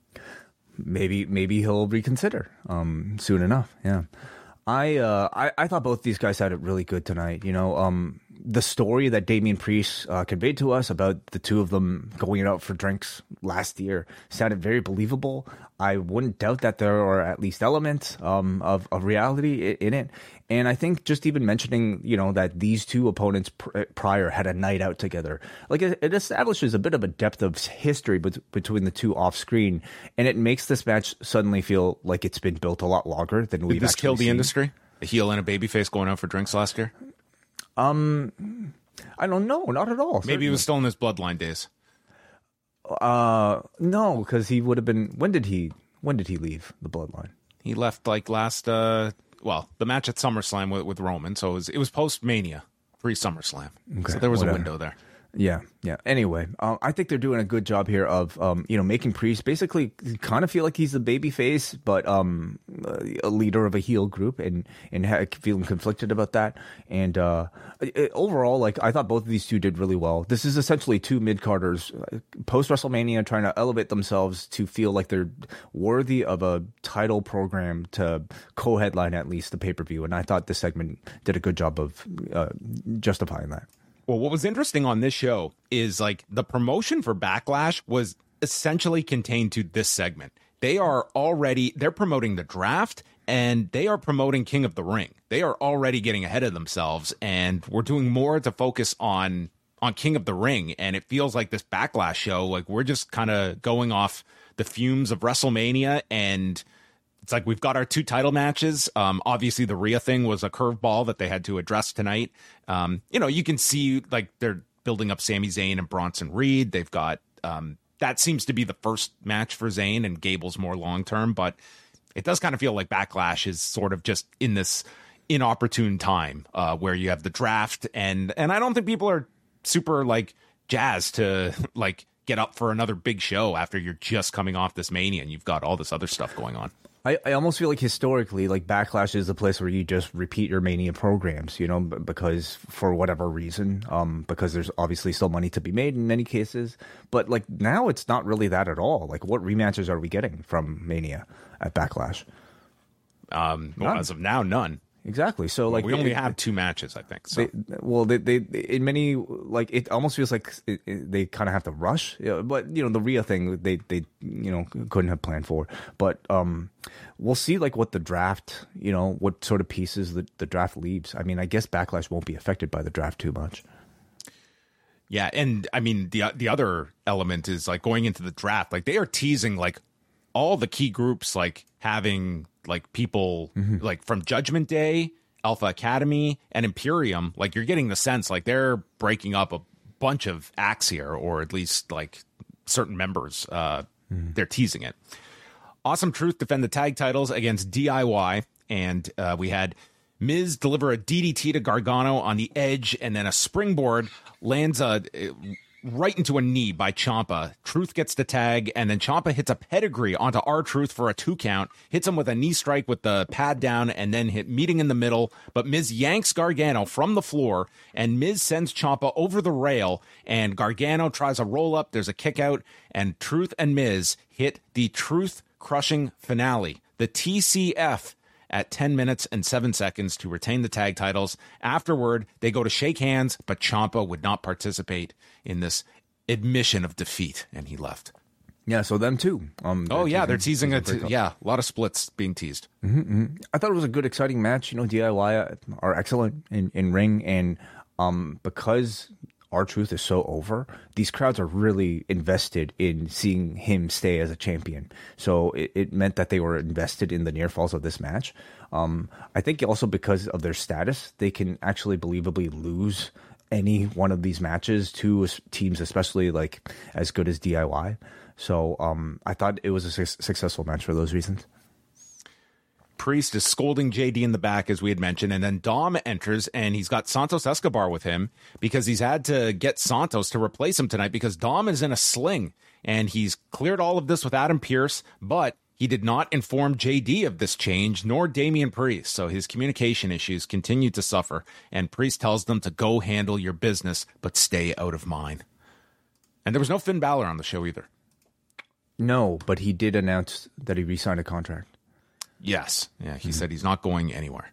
Maybe he'll reconsider soon enough. Yeah, I thought both these guys had it really good tonight. The story that Damian Priest conveyed to us about the two of them going out for drinks last year sounded very believable. I wouldn't doubt that there are at least elements of reality in it. And I think just even mentioning, that these two opponents prior had a night out together, like it establishes a bit of a depth of history between the two off screen. And it makes this match suddenly feel like it's been built a lot longer than we've Did this kill the seen. industry? A heel and a babyface going out for drinks last year? I don't know, not at all. Maybe he was still in his bloodline days. No, because he would have been. When did he leave the bloodline? He left like last, the match at SummerSlam with Roman. So it was post Mania, pre SummerSlam. Okay, So there was whatever. a window there. Yeah, yeah. Anyway, I think they're doing a good job here of, making Priest basically kind of feel like he's the baby face, but a leader of a heel group, and feeling conflicted about that. And overall, like I thought both of these two did really well. This is essentially two mid-carders post WrestleMania trying to elevate themselves to feel like they're worthy of a title program to co-headline at least the pay-per-view. And I thought this segment did a good job of justifying that. Well, what was interesting on this show is like the promotion for Backlash was essentially contained to this segment. They're promoting the draft and they are promoting King of the Ring. They are already getting ahead of themselves, and we're doing more to focus on King of the Ring. And it feels like this Backlash show, like we're just kind of going off the fumes of WrestleMania, and it's like we've got our two title matches. Obviously, the Rhea thing was a curveball that they had to address tonight. You can see like they're building up Sami Zayn and Bronson Reed. They've got that seems to be the first match for Zayn, and Gable's more long term. But it does kind of feel like Backlash is sort of just in this inopportune time where you have the draft, and I don't think people are super like jazzed to like get up for another big show after you're just coming off this Mania and you've got all this other stuff going on. I almost feel like historically, like Backlash is the place where you just repeat your Mania programs, because for whatever reason, because there's obviously still money to be made in many cases. But like now it's not really that at all. Like what rematches are we getting from Mania at Backlash? As of now, none. Exactly. So like we only have two matches, I think. So. They in many, like it almost feels like they kind of have to rush. But the Rhea thing they couldn't have planned for. But we'll see like what the draft, what sort of pieces the draft leaves. I mean, I guess Backlash won't be affected by the draft too much. Yeah, and I mean the other element is like going into the draft, like they are teasing like all the key groups, like having like people like from Judgment Day, Alpha Academy, and Imperium. Like you're getting the sense like they're breaking up a bunch of acts here, or at least like certain members. They're teasing it. Awesome Truth defend the tag titles against DIY, and we had Miz deliver a DDT to Gargano on the edge, and then a springboard lands right into a knee by Ciampa. Truth gets the tag, and then Ciampa hits a pedigree onto R-Truth for a 2 count, hits him with a knee strike with the pad down, and then meeting in the middle. But Miz yanks Gargano from the floor, and Miz sends Ciampa over the rail, and Gargano tries a roll-up. There's a kick out, and Truth and Miz hit the Truth-crushing finale, the TCF, at 10 minutes and 7 seconds to retain the tag titles. Afterward, they go to shake hands, but Ciampa would not participate in this admission of defeat, and he left. Yeah, so them too. They're teasing it. A lot of splits being teased. I thought it was a good, exciting match. DIY are excellent in ring, and because R-Truth is so over, these crowds are really invested in seeing him stay as a champion. So it meant that they were invested in the near falls of this match. I think also because of their status, they can actually believably lose any one of these matches to teams, especially like as good as DIY. So I thought it was a successful match for those reasons. Priest is scolding JD in the back, as we had mentioned, and then Dom enters, and he's got Santos Escobar with him because he's had to get Santos to replace him tonight because Dom is in a sling, and he's cleared all of this with Adam Pearce, but he did not inform JD of this change, nor Damian Priest, so his communication issues continue to suffer, and Priest tells them to go handle your business, but stay out of mine. And there was no Finn Balor on the show either. No, but he did announce that he re-signed a contract. Yes. Yeah, he said he's not going anywhere.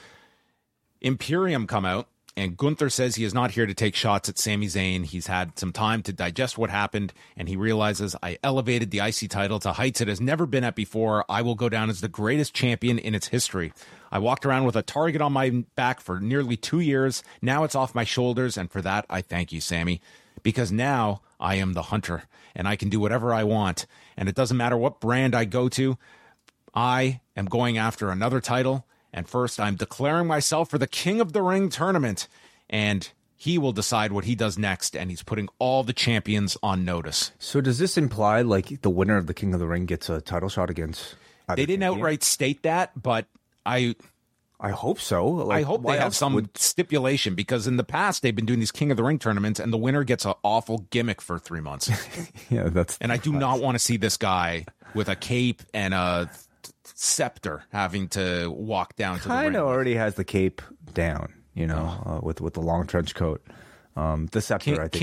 Imperium come out, and Gunther says he is not here to take shots at Sami Zayn. He's had some time to digest what happened, and he realizes, I elevated the IC title to heights it has never been at before. I will go down as the greatest champion in its history. I walked around with a target on my back for nearly 2 years. Now it's off my shoulders, and for that, I thank you, Sami. Because now I am the hunter, and I can do whatever I want, and it doesn't matter what brand I go to. I am going after another title, and first I'm declaring myself for the King of the Ring tournament, and he will decide what he does next, and he's putting all the champions on notice. So does this imply like the winner of the King of the Ring gets a title shot against? They didn't outright state that, but I I hope so. Like, I hope why they have else some stipulation, because in the past they've been doing these King of the Ring tournaments and the winner gets an awful gimmick for 3 months. Yeah, and I do not want to see this guy with a cape and a scepter having to walk down to the ring. Kind of already has the cape down, you know, with the long trench coat. The scepter, I think.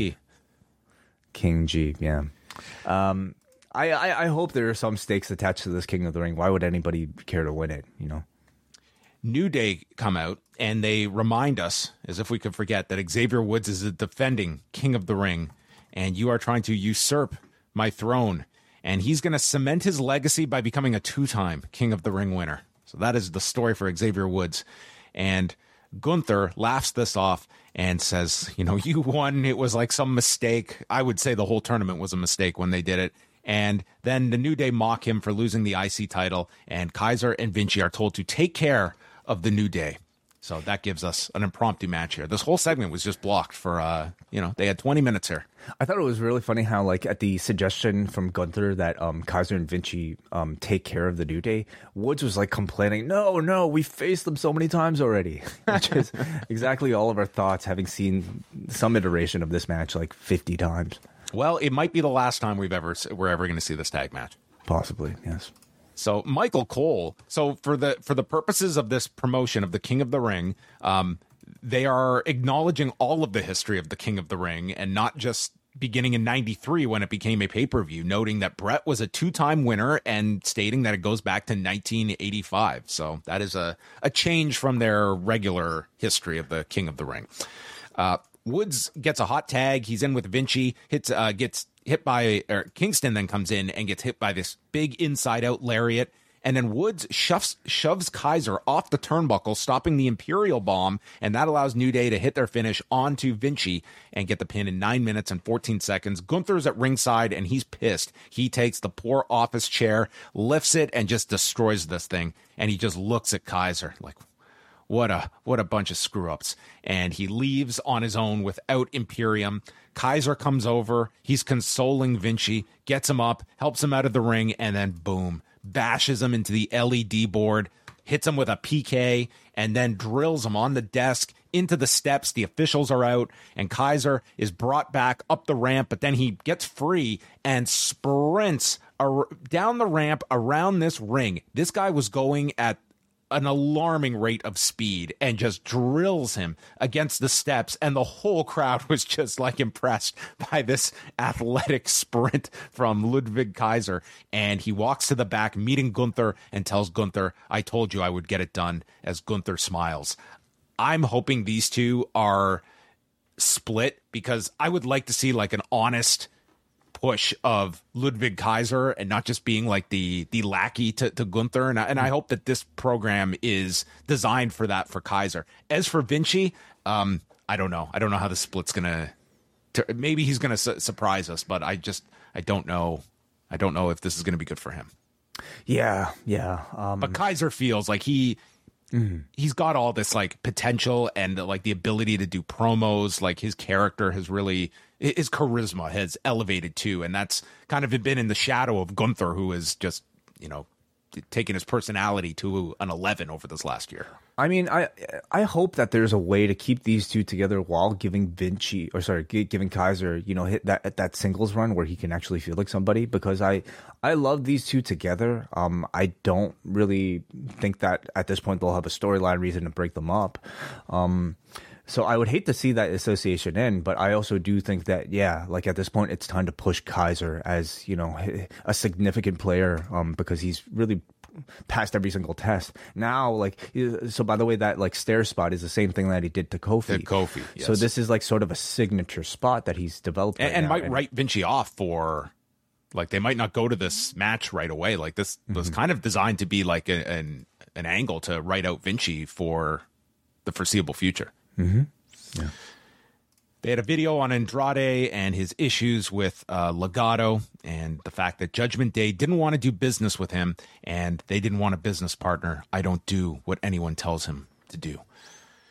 King G, yeah. I hope there are some stakes attached to this King of the Ring. Why would anybody care to win it, you know? New Day come out and they remind us, as if we could forget, that Xavier Woods is the defending King of the Ring, and you are trying to usurp my throne. And he's going to cement his legacy by becoming a 2-time King of the Ring winner. So that is the story for Xavier Woods. And Gunther laughs this off and says, you know, you won. It was like some mistake. I would say the whole tournament was a mistake when they did it. And then the New Day mock him for losing the IC title. And Kaiser and Vinci are told to take care of the New Day. So that gives us an impromptu match here. This whole segment was just blocked for, they had 20 minutes here. I thought it was really funny how, like, at the suggestion from Gunther that Kaiser and Vinci take care of the New Day, Woods was, like, complaining, no, we faced them so many times already. Which is exactly all of our thoughts, having seen some iteration of this match, like, 50 times. Well, it might be the last time we're ever going to see this tag match. Possibly, yes. So Michael Cole. So for the purposes of this promotion of the King of the Ring, they are acknowledging all of the history of the King of the Ring, and not just beginning in '93 when it became a pay-per-view, noting that Brett was a 2-time winner and stating that it goes back to 1985. So that is a change from their regular history of the King of the Ring. Woods gets a hot tag. He's in with Vinci, gets hit by, or Kingston then comes in and gets hit by this big inside-out lariat. And then Woods shoves Kaiser off the turnbuckle, stopping the Imperial Bomb, and that allows New Day to hit their finish onto Vinci and get the pin in 9 minutes and 14 seconds. Gunther's at ringside, and he's pissed. He takes the poor office chair, lifts it, and just destroys this thing. And he just looks at Kaiser like, what a bunch of screw-ups. And he leaves on his own without Imperium. Kaiser comes over. He's consoling Vinci, gets him up, helps him out of the ring, and then boom, bashes him into the LED board, hits him with a PK, and then drills him on the desk into the steps. The officials are out, and Kaiser is brought back up the ramp, but then he gets free and sprints down the ramp around this ring. This guy was going at an alarming rate of speed and just drills him against the steps, and the whole crowd was just like impressed by this athletic sprint from Ludwig Kaiser. And he walks to the back, meeting Gunther, and tells Gunther, I told you I would get it done, as Gunther smiles. I'm hoping these two are split, because I would like to see like an honest push of Ludwig Kaiser and not just being like the lackey to Gunther. And I hope that this program is designed for that for Kaiser. As for Vinci, I don't know. I don't know how the split's going to, maybe he's going to surprise us, but I don't know. I don't know if this is going to be good for him. Yeah. But Kaiser feels like he's got all this like potential and like the ability to do promos. Like his character has really, his charisma has elevated too. And that's kind of been in the shadow of Gunther, who has just, taken his personality to an 11 over this last year. I mean, I hope that there's a way to keep these two together while giving giving Kaiser, hit that singles run where he can actually feel like somebody, because I love these two together. I don't really think that at this point they'll have a storyline reason to break them up. So I would hate to see that association end, but I also do think that, like at this point, it's time to push Kaiser as, a significant player, because he's really passed every single test. Now, so by the way, that like stare spot is the same thing that he did to Kofi. Yes. So this is like sort of a signature spot that he's developed and might write Vinci off for, like, they might not go to this match right away. Like this was kind of designed to be like an angle to write out Vinci for the foreseeable future. Mm-hmm. Yeah. They had a video on Andrade and his issues with Legado, and the fact that Judgment Day didn't want to do business with him, and they didn't want a business partner. I don't do what anyone tells him to do.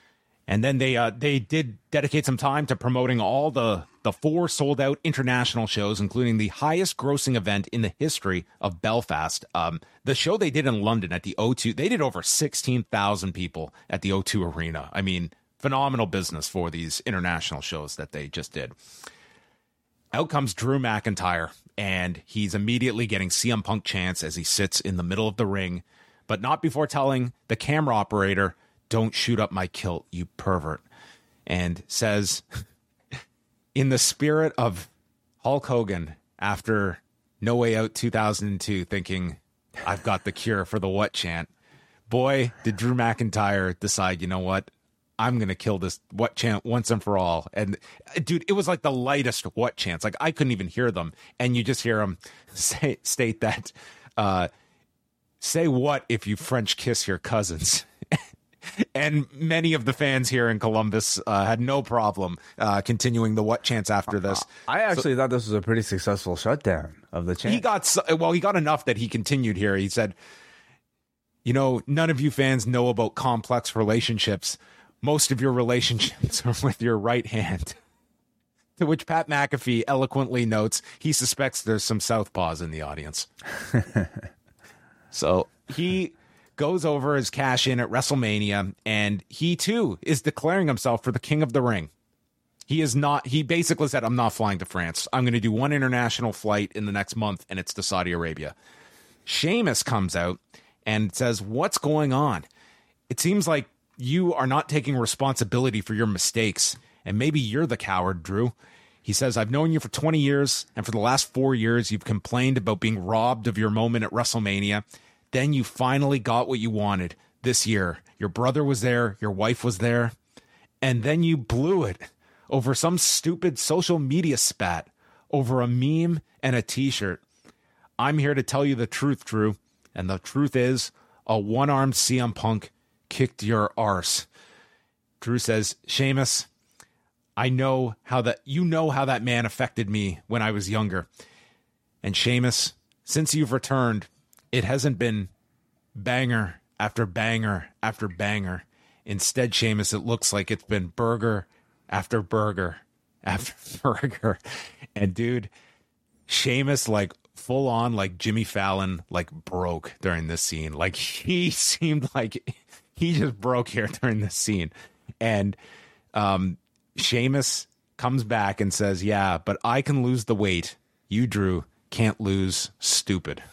And then they did dedicate some time to promoting all the 4 sold-out international shows, including the highest-grossing event in the history of Belfast. The show they did in London at the O2, they did over 16,000 people at the O2 Arena. I mean, phenomenal business for these international shows that they just did. Out comes Drew McIntyre, and he's immediately getting CM Punk chants as he sits in the middle of the ring, but not before telling the camera operator, "Don't shoot up my kilt, you pervert," and says, in the spirit of Hulk Hogan after No Way Out 2002, thinking, "I've got the cure for the what chant," boy, did Drew McIntyre decide, you know what? I'm going to kill this what chant once and for all. And dude, it was like the lightest what chants. Like I couldn't even hear them. And you just hear him state that, say what if you French kiss your cousins? And many of the fans here in Columbus had no problem continuing the what chants after this. I actually thought this was a pretty successful shutdown of the chant. He got enough that he continued here. He said, you know, none of you fans know about complex relationships. Most of your relationships are with your right hand. To which Pat McAfee eloquently notes he suspects there's some southpaws in the audience. So he goes over his cash in at WrestleMania, and he too is declaring himself for the King of the Ring. He basically said, I'm not flying to France. I'm going to do one international flight in the next month, and it's to Saudi Arabia. Sheamus comes out and says, what's going on? It seems like you are not taking responsibility for your mistakes, and maybe you're the coward, Drew. He says, I've known you for 20 years, and for the last 4 years, you've complained about being robbed of your moment at WrestleMania. Then you finally got what you wanted this year. Your brother was there, your wife was there, and then you blew it over some stupid social media spat over a meme and a t-shirt. I'm here to tell you the truth, Drew, and the truth is a one-armed CM Punk kicked your arse. Drew says, Sheamus, I know how that man affected me when I was younger. And Sheamus, since you've returned, it hasn't been banger after banger after banger. Instead, Sheamus, it looks like it's been burger after burger after burger. And dude, Sheamus, like full on, like Jimmy Fallon, like broke during this scene. Like he seemed like he just broke here during this scene. And Sheamus comes back and says, yeah, but I can lose the weight. You, Drew, can't lose stupid.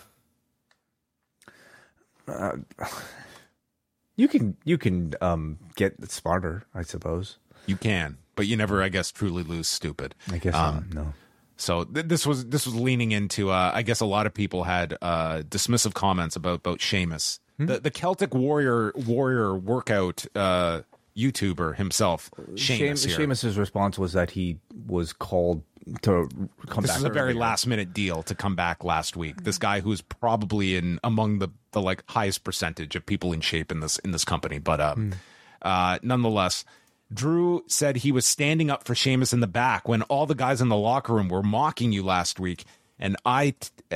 You can get smarter, I suppose. You can, but you never, I guess, truly lose stupid. I guess not, no. So this was leaning into, I guess a lot of people had dismissive comments about Sheamus. The Celtic Warrior workout YouTuber himself, Sheamus. Sheamus's response was that he was called to come back. This is a very last minute deal to come back last week. This guy who's probably among the like highest percentage of people in shape in this company, but nonetheless, Drew said he was standing up for Sheamus in the back when all the guys in the locker room were mocking you last week, and I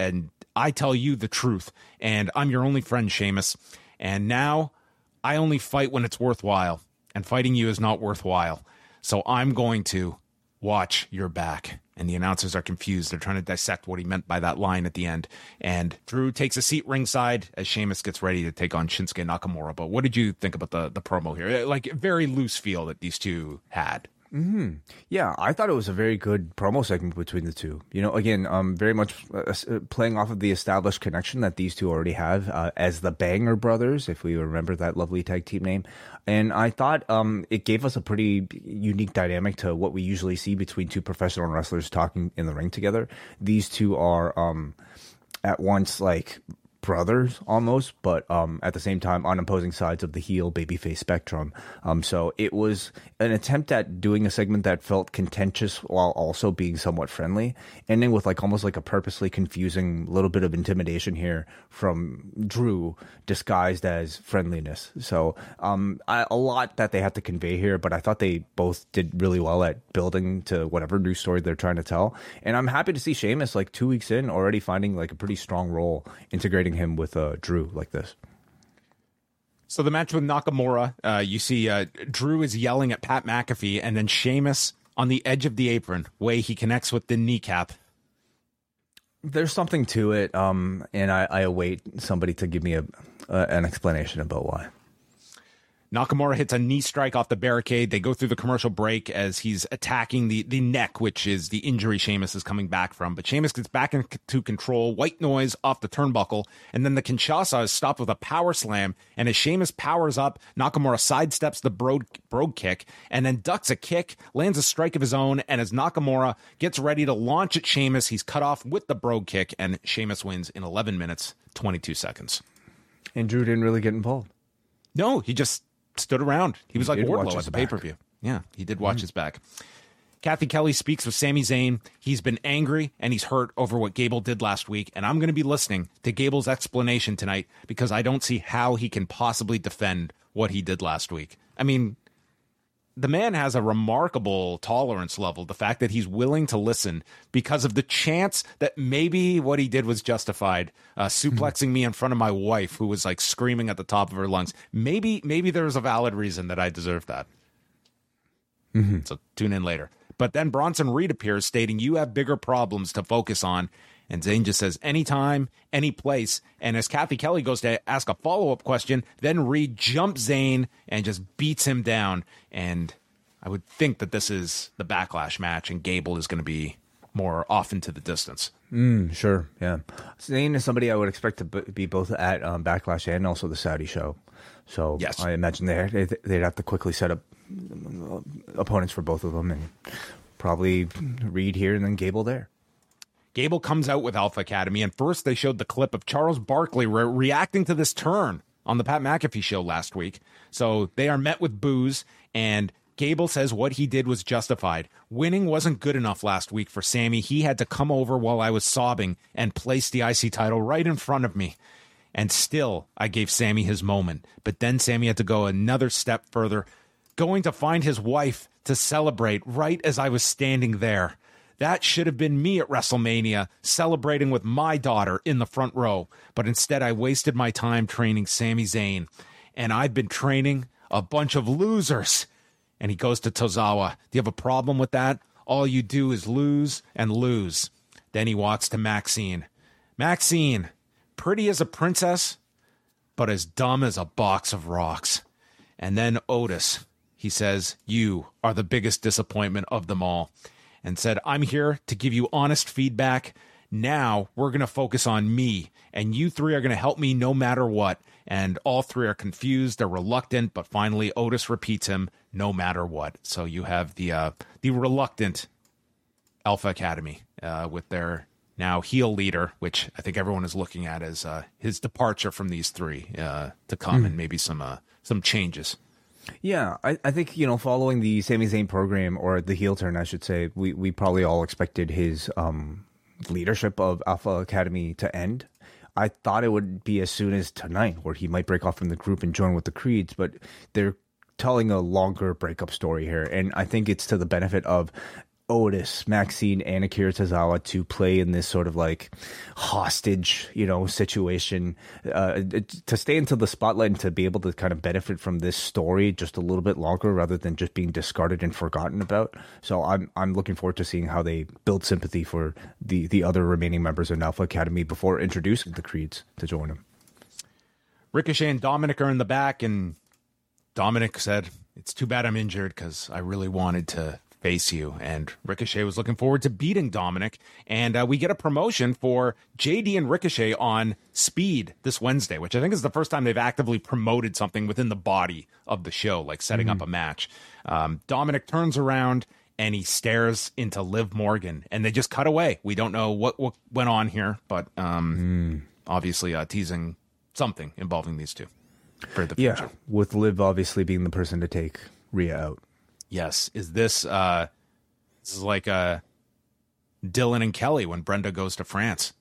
tell you the truth, and I'm your only friend, Sheamus, and now I only fight when it's worthwhile, and fighting you is not worthwhile, so I'm going to watch your back. And the announcers are confused. They're trying to dissect what he meant by that line at the end. And Drew takes a seat ringside as Sheamus gets ready to take on Shinsuke Nakamura. But what did you think about the promo here? Like, very loose feel that these two had. Mm-hmm. Yeah, I thought it was a very good promo segment between the two. You know, again, very much playing off of the established connection that these two already have as the Banger Brothers, if we remember that lovely tag team name. And I thought it gave us a pretty unique dynamic to what we usually see between two professional wrestlers talking in the ring together. These two are at once like brothers almost, but at the same time on opposing sides of the heel babyface spectrum. So it was an attempt at doing a segment that felt contentious while also being somewhat friendly, ending with like almost like a purposely confusing little bit of intimidation here from Drew disguised as friendliness. So a lot that they had to convey here, but I thought they both did really well at building to whatever new story they're trying to tell. And I'm happy to see Sheamus like 2 weeks in already finding like a pretty strong role integrating him with Drew like this. So the match with Nakamura, you see Drew is yelling at Pat McAfee, and then Sheamus on the edge of the apron, way he connects with the kneecap. There's something to it, and I await somebody to give me an explanation about why. Nakamura hits a knee strike off the barricade. They go through the commercial break as he's attacking the neck, which is the injury Sheamus is coming back from. But Sheamus gets back into control, white noise off the turnbuckle, and then the Kinshasa is stopped with a power slam. And as Sheamus powers up, Nakamura sidesteps the brogue kick and then ducks a kick, lands a strike of his own. And as Nakamura gets ready to launch at Sheamus, he's cut off with the brogue kick, and Sheamus wins in 11 minutes, 22 seconds. And Drew didn't really get involved. No, he just stood around. He was like Wardlow at the back. pay-per-view. Yeah, he did watch his back. Kathy Kelly speaks with Sami Zayn. He's been angry and he's hurt over what Gable did last week, and I'm going to be listening to Gable's explanation tonight because I don't see how he can possibly defend what he did last week. I mean, the man has a remarkable tolerance level, the fact that he's willing to listen because of the chance that maybe what he did was justified. Suplexing me in front of my wife, who was like screaming at the top of her lungs. Maybe there was a valid reason that I deserved that. So tune in later. But then Bronson Reed appears stating, "You have bigger problems to focus on." And Zayn just says, anytime, any place. And as Kathy Kelly goes to ask a follow-up question, then Reed jumps Zayn and just beats him down. And I would think that this is the Backlash match, and Gable is going to be more off into the distance. Sure, yeah. Zayn is somebody I would expect to be both at Backlash and also the Saudi show. So yes. I imagine they'd have to quickly set up opponents for both of them, and probably Reed here and then Gable there. Gable comes out with Alpha Academy, and first they showed the clip of Charles Barkley reacting to this turn on the Pat McAfee show last week. So they are met with boos, and Gable says what he did was justified. Winning wasn't good enough last week for Sammy. He had to come over while I was sobbing and place the IC title right in front of me. And still, I gave Sammy his moment. But then Sammy had to go another step further, going to find his wife to celebrate right as I was standing there. That should have been me at WrestleMania, celebrating with my daughter in the front row. But instead, I wasted my time training Sami Zayn. And I've been training a bunch of losers. And he goes to Tozawa. Do you have a problem with that? All you do is lose and lose. Then he walks to Maxine. Maxine, pretty as a princess, but as dumb as a box of rocks. And then Otis, he says, you are the biggest disappointment of them all. And said, I'm here to give you honest feedback. Now we're going to focus on me, and you three are going to help me no matter what. And all three are confused, they're reluctant, but finally Otis repeats him, no matter what. So you have the reluctant Alpha Academy with their now heel leader, which I think everyone is looking at as his departure from these three to come, and maybe some changes. Yeah, I think, following the Sami Zayn program, or the heel turn, I should say, we probably all expected his leadership of Alpha Academy to end. I thought it would be as soon as tonight, where he might break off from the group and join with the Creeds, but they're telling a longer breakup story here, and I think it's to the benefit of Otis, Maxine, and Akira Tozawa to play in this sort of like hostage, situation, to stay into the spotlight and to be able to kind of benefit from this story just a little bit longer rather than just being discarded and forgotten about. So I'm looking forward to seeing how they build sympathy for the other remaining members of Alpha Academy before introducing the Creeds to join them. Ricochet and Dominic are in the back, and Dominic said, it's too bad I'm injured because I really wanted to face you. And Ricochet was looking forward to beating Dominic. And we get a promotion for JD and Ricochet on Speed this Wednesday, which I think is the first time they've actively promoted something within the body of the show, like setting up a match. Dominic turns around and he stares into Liv Morgan, and they just cut away. We don't know what went on here, but obviously teasing something involving these two for the future. Yeah, with Liv obviously being the person to take Rhea out. Yes. Is this this is like Dylan and Kelly when Brenda goes to France?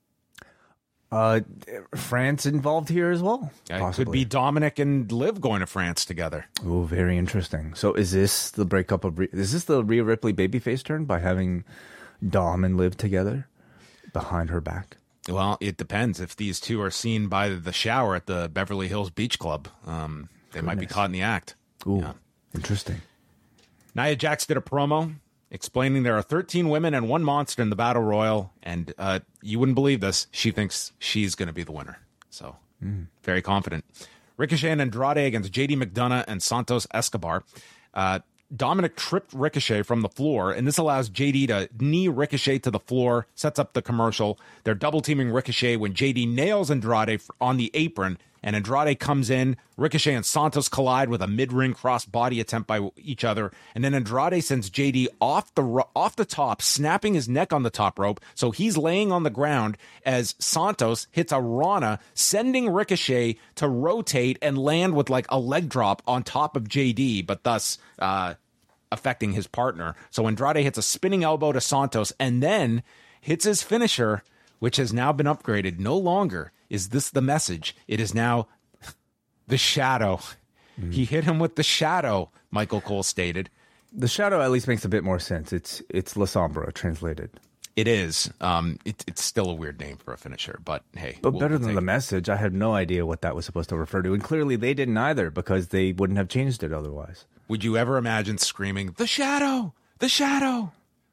France involved here as well. It could be Dominic and Liv going to France together. Oh, very interesting. So is this the breakup of is this the Rhea Ripley babyface turn by having Dom and Liv together behind her back? Well, it depends. If these two are seen by the shower at the Beverly Hills Beach Club, they might be caught in the act. Ooh, Yeah. interesting. Nia Jax did a promo explaining there are 13 women and one monster in the Battle Royal, and you wouldn't believe this. She thinks she's going to be the winner. So, very confident. Ricochet and Andrade against JD McDonough and Santos Escobar. Dominic tripped Ricochet from the floor, and this allows JD to knee Ricochet to the floor, sets up the commercial. They're double-teaming Ricochet when JD nails Andrade on the apron, and Andrade comes in. Ricochet and Santos collide with a mid-ring cross-body attempt by each other, and then Andrade sends JD off the top, snapping his neck on the top rope, so he's laying on the ground as Santos hits a Rana, sending Ricochet to rotate and land with like a leg drop on top of JD, but thus affecting his partner. So Andrade hits a spinning elbow to Santos and then hits his finisher, which has now been upgraded. No longer is this the message. It is now the Shadow. He hit him with the Shadow, Michael Cole stated. The Shadow at least makes a bit more sense. It's La Sombra translated. It is. It's still a weird name for a finisher, but hey. But better than the message. I had no idea what that was supposed to refer to. And clearly they didn't either, because they wouldn't have changed it otherwise. Would you ever imagine screaming, "The Shadow! The Shadow"?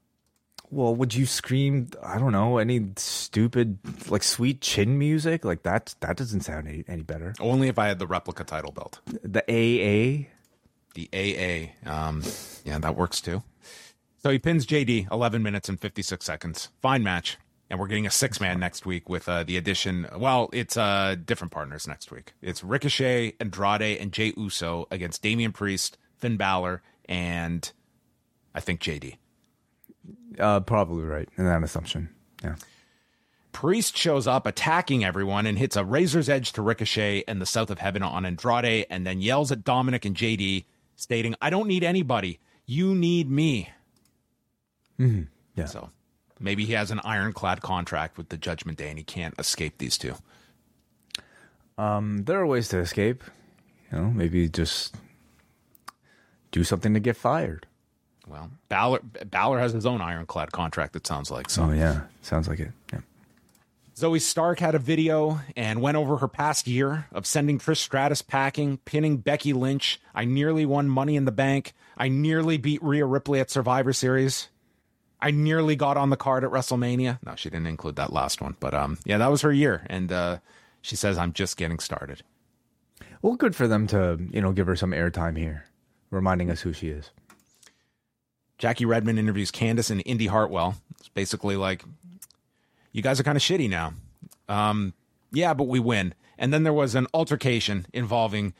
Well, would you scream, I don't know, any stupid, like, sweet chin music? Like, that doesn't sound any better. Only if I had the replica title belt. The AA? The AA. Yeah, that works too. So he pins JD 11 minutes and 56 seconds. Fine match. And we're getting a 6-man next week with the addition. Well, it's different partners next week. It's Ricochet, Andrade, and Jey Uso against Damian Priest, Finn Balor, and I think JD. Probably right in that assumption. Yeah. Priest shows up attacking everyone and hits a razor's edge to Ricochet and the South of Heaven on Andrade, and then yells at Dominic and JD, stating, "I don't need anybody. You need me." Mm-hmm. Yeah. So maybe he has an ironclad contract with the Judgment Day and he can't escape these two. There are ways to escape. Maybe just do something to get fired. Well, Balor has his own ironclad contract, it sounds like. So. Oh, yeah. Sounds like it. Yeah. Zoe Stark had a video and went over her past year of sending Trish Stratus packing, pinning Becky Lynch. I nearly won Money in the Bank. I nearly beat Rhea Ripley at Survivor Series. I nearly got on the card at WrestleMania. No, she didn't include that last one. But yeah, that was her year. And she says, I'm just getting started. Well, good for them to, give her some airtime here, reminding us who she is. Jackie Redmond interviews Candice and Indy Hartwell. It's basically like, you guys are kind of shitty now. Yeah, but we win. And then there was an altercation involving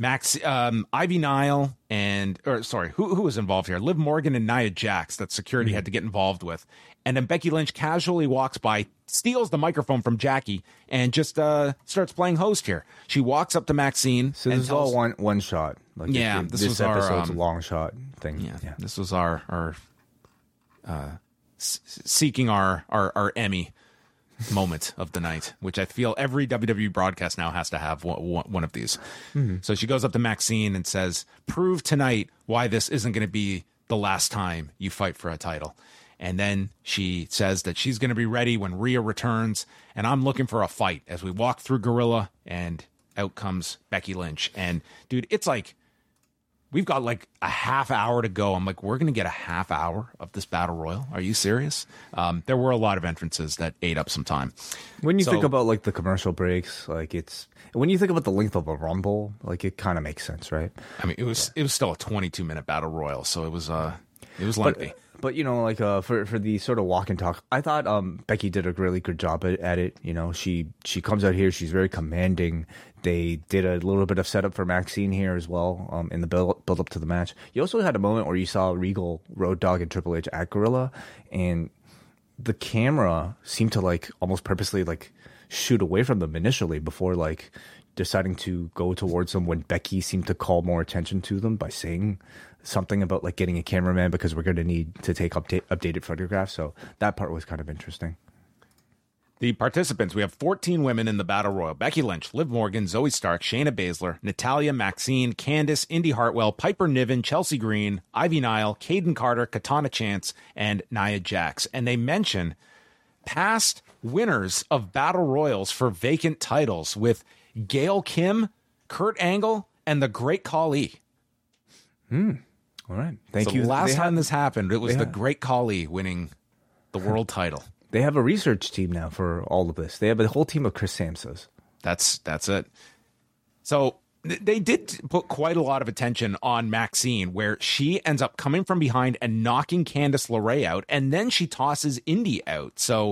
Ivy Nile who was involved here? Liv Morgan and Nia Jax that security had to get involved with. And then Becky Lynch casually walks by, steals the microphone from Jackie, and just starts playing host here. She walks up to Maxine. So this is all one shot. Like yeah, this was episode's a long shot thing. Yeah, this was our seeking our Emmy moment of the night, which I feel every WWE broadcast now has to have one of these. Mm-hmm. So she goes up to Maxine and says, prove tonight why this isn't going to be the last time you fight for a title. And then she says that she's going to be ready when Rhea returns, and I'm looking for a fight as we walk through Gorilla, and out comes Becky Lynch. And dude, it's like, we've got like a half hour to go. I'm like, we're going to get a half hour of this battle royal. Are you serious? There were a lot of entrances that ate up some time. When you think about like the commercial breaks, like when you think about the length of a Rumble, like it kind of makes sense, right? I mean, it was still a 22-minute battle royal, so it was lengthy. But like for the sort of walk and talk, I thought Becky did a really good job at it. She comes out here, she's very commanding. They did a little bit of setup for Maxine here as well in the build up to the match. You also had a moment where you saw Regal, Road Dogg, and Triple H at Gorilla, and the camera seemed to like almost purposely like shoot away from them initially before like deciding to go towards them, when Becky seemed to call more attention to them by saying something about like getting a cameraman because we're going to need to take updated photographs. So that part was kind of interesting. The participants, we have 14 women in the Battle Royal. Becky Lynch, Liv Morgan, Zoe Stark, Shayna Baszler, Natalya, Maxine, Candice, Indy Hartwell, Piper Niven, Chelsea Green, Ivy Nile, Caden Carter, Katana Chance, and Nia Jax. And they mention past winners of battle royals for vacant titles with Gail Kim, Kurt Angle, and the Great Khali. All right. Thank you. The last time this happened, it was the Great Khali winning the world title. They have a research team now for all of this. They have a whole team of Chris Samsas. That's it. So they did put quite a lot of attention on Maxine, where she ends up coming from behind and knocking Candice LeRae out, and then she tosses Indy out. So,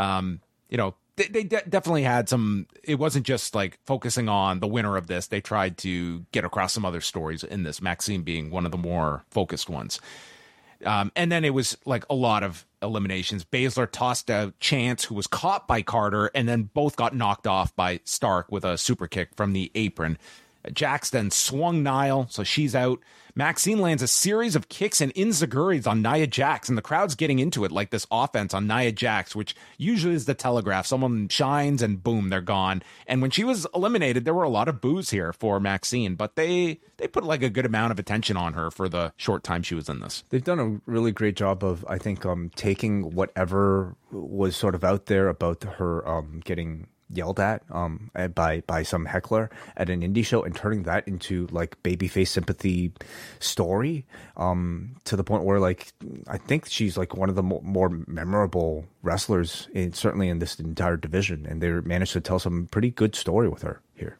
they definitely had some. It wasn't just like focusing on the winner of this. They tried to get across some other stories in this, Maxine being one of the more focused ones. And then it was like a lot of eliminations. Baszler tossed out Chance, who was caught by Carter, and then both got knocked off by Stark with a super kick from the apron. Jax then swung Niall, so she's out. Maxine lands a series of kicks and enziguris on Nia Jax, and the crowd's getting into it, like this offense on Nia Jax, which usually is the telegraph. Someone shines and boom, they're gone. And when she was eliminated, there were a lot of boos here for Maxine, but they put like a good amount of attention on her for the short time she was in this. They've done a really great job of, I think, taking whatever was sort of out there about her getting yelled at by some heckler at an indie show and turning that into like babyface sympathy story to the point where like I think she's like one of the more memorable wrestlers certainly in this entire division, and they managed to tell some pretty good story with her here.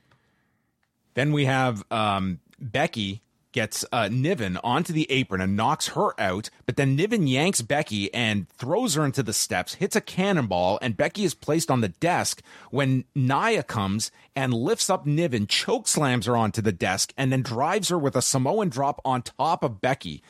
Then we have Becky gets Niven onto the apron and knocks her out, but then Niven yanks Becky and throws her into the steps, hits a cannonball, and Becky is placed on the desk when Nia comes and lifts up Niven, chokeslams her onto the desk, and then drives her with a Samoan drop on top of Becky.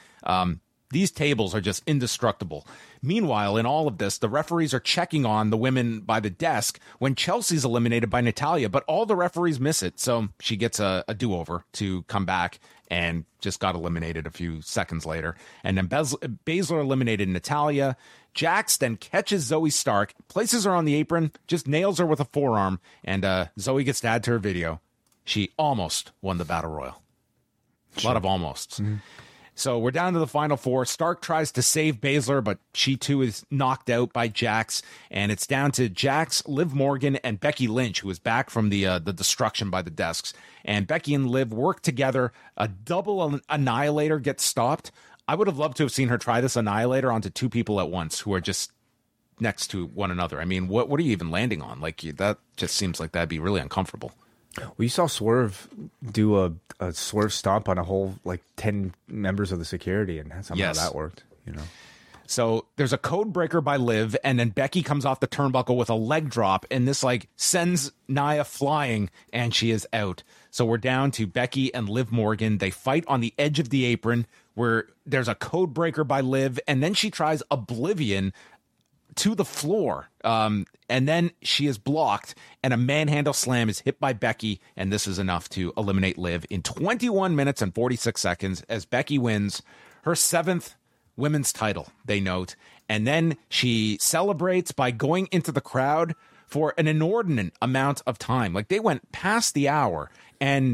These tables are just indestructible. Meanwhile, in all of this, the referees are checking on the women by the desk when Chelsea's eliminated by Natalya, but all the referees miss it, so she gets a do-over to come back and just got eliminated a few seconds later. And then Baszler eliminated Natalya. Jax then catches Zoe Stark, places her on the apron, just nails her with a forearm, and Zoe gets to add to her video. She almost won the Battle Royal. A lot of almosts. Mm-hmm. So we're down to the final four. Stark tries to save Baszler, but she too is knocked out by Jax. And it's down to Jax, Liv Morgan, and Becky Lynch, who is back from the destruction by the desks. And Becky and Liv work together. A double annihilator gets stopped. I would have loved to have seen her try this annihilator onto two people at once who are just next to one another. I mean, what are you even landing on? Like, that just seems like that'd be really uncomfortable. Well, you saw Swerve do a Swerve stomp on a whole, like, 10 members of the security, and somehow that worked, you know. So there's a code breaker by Liv, and then Becky comes off the turnbuckle with a leg drop, and this, like, sends Nia flying, and she is out. So we're down to Becky and Liv Morgan. They fight on the edge of the apron, where there's a code breaker by Liv, and then she tries Oblivion to the floor, and then she is blocked, and a manhandle slam is hit by Becky, and this is enough to eliminate Liv in 21 minutes and 46 seconds as Becky wins her 7th women's title, they note. And then she celebrates by going into the crowd for an inordinate amount of time. Like, they went past the hour, and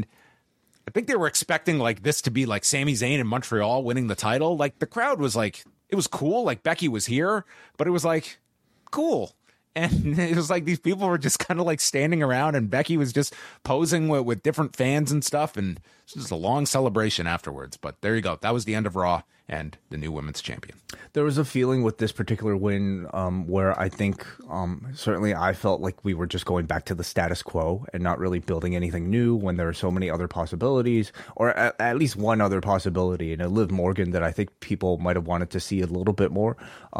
I think they were expecting like this to be like Sami Zayn in Montreal winning the title. Like, the crowd was like, it was cool. Like, Becky was here, but it was like, cool. And it was like these people were just kind of like standing around, and Becky was just posing with different fans and stuff. And it was just a long celebration afterwards. But there you go. That was the end of Raw and the new women's champion. There was a feeling with this particular win where I think certainly I felt like we were just going back to the status quo and not really building anything new when there are so many other possibilities, or at least one other possibility, and Liv Morgan that I think people might have wanted to see a little bit more.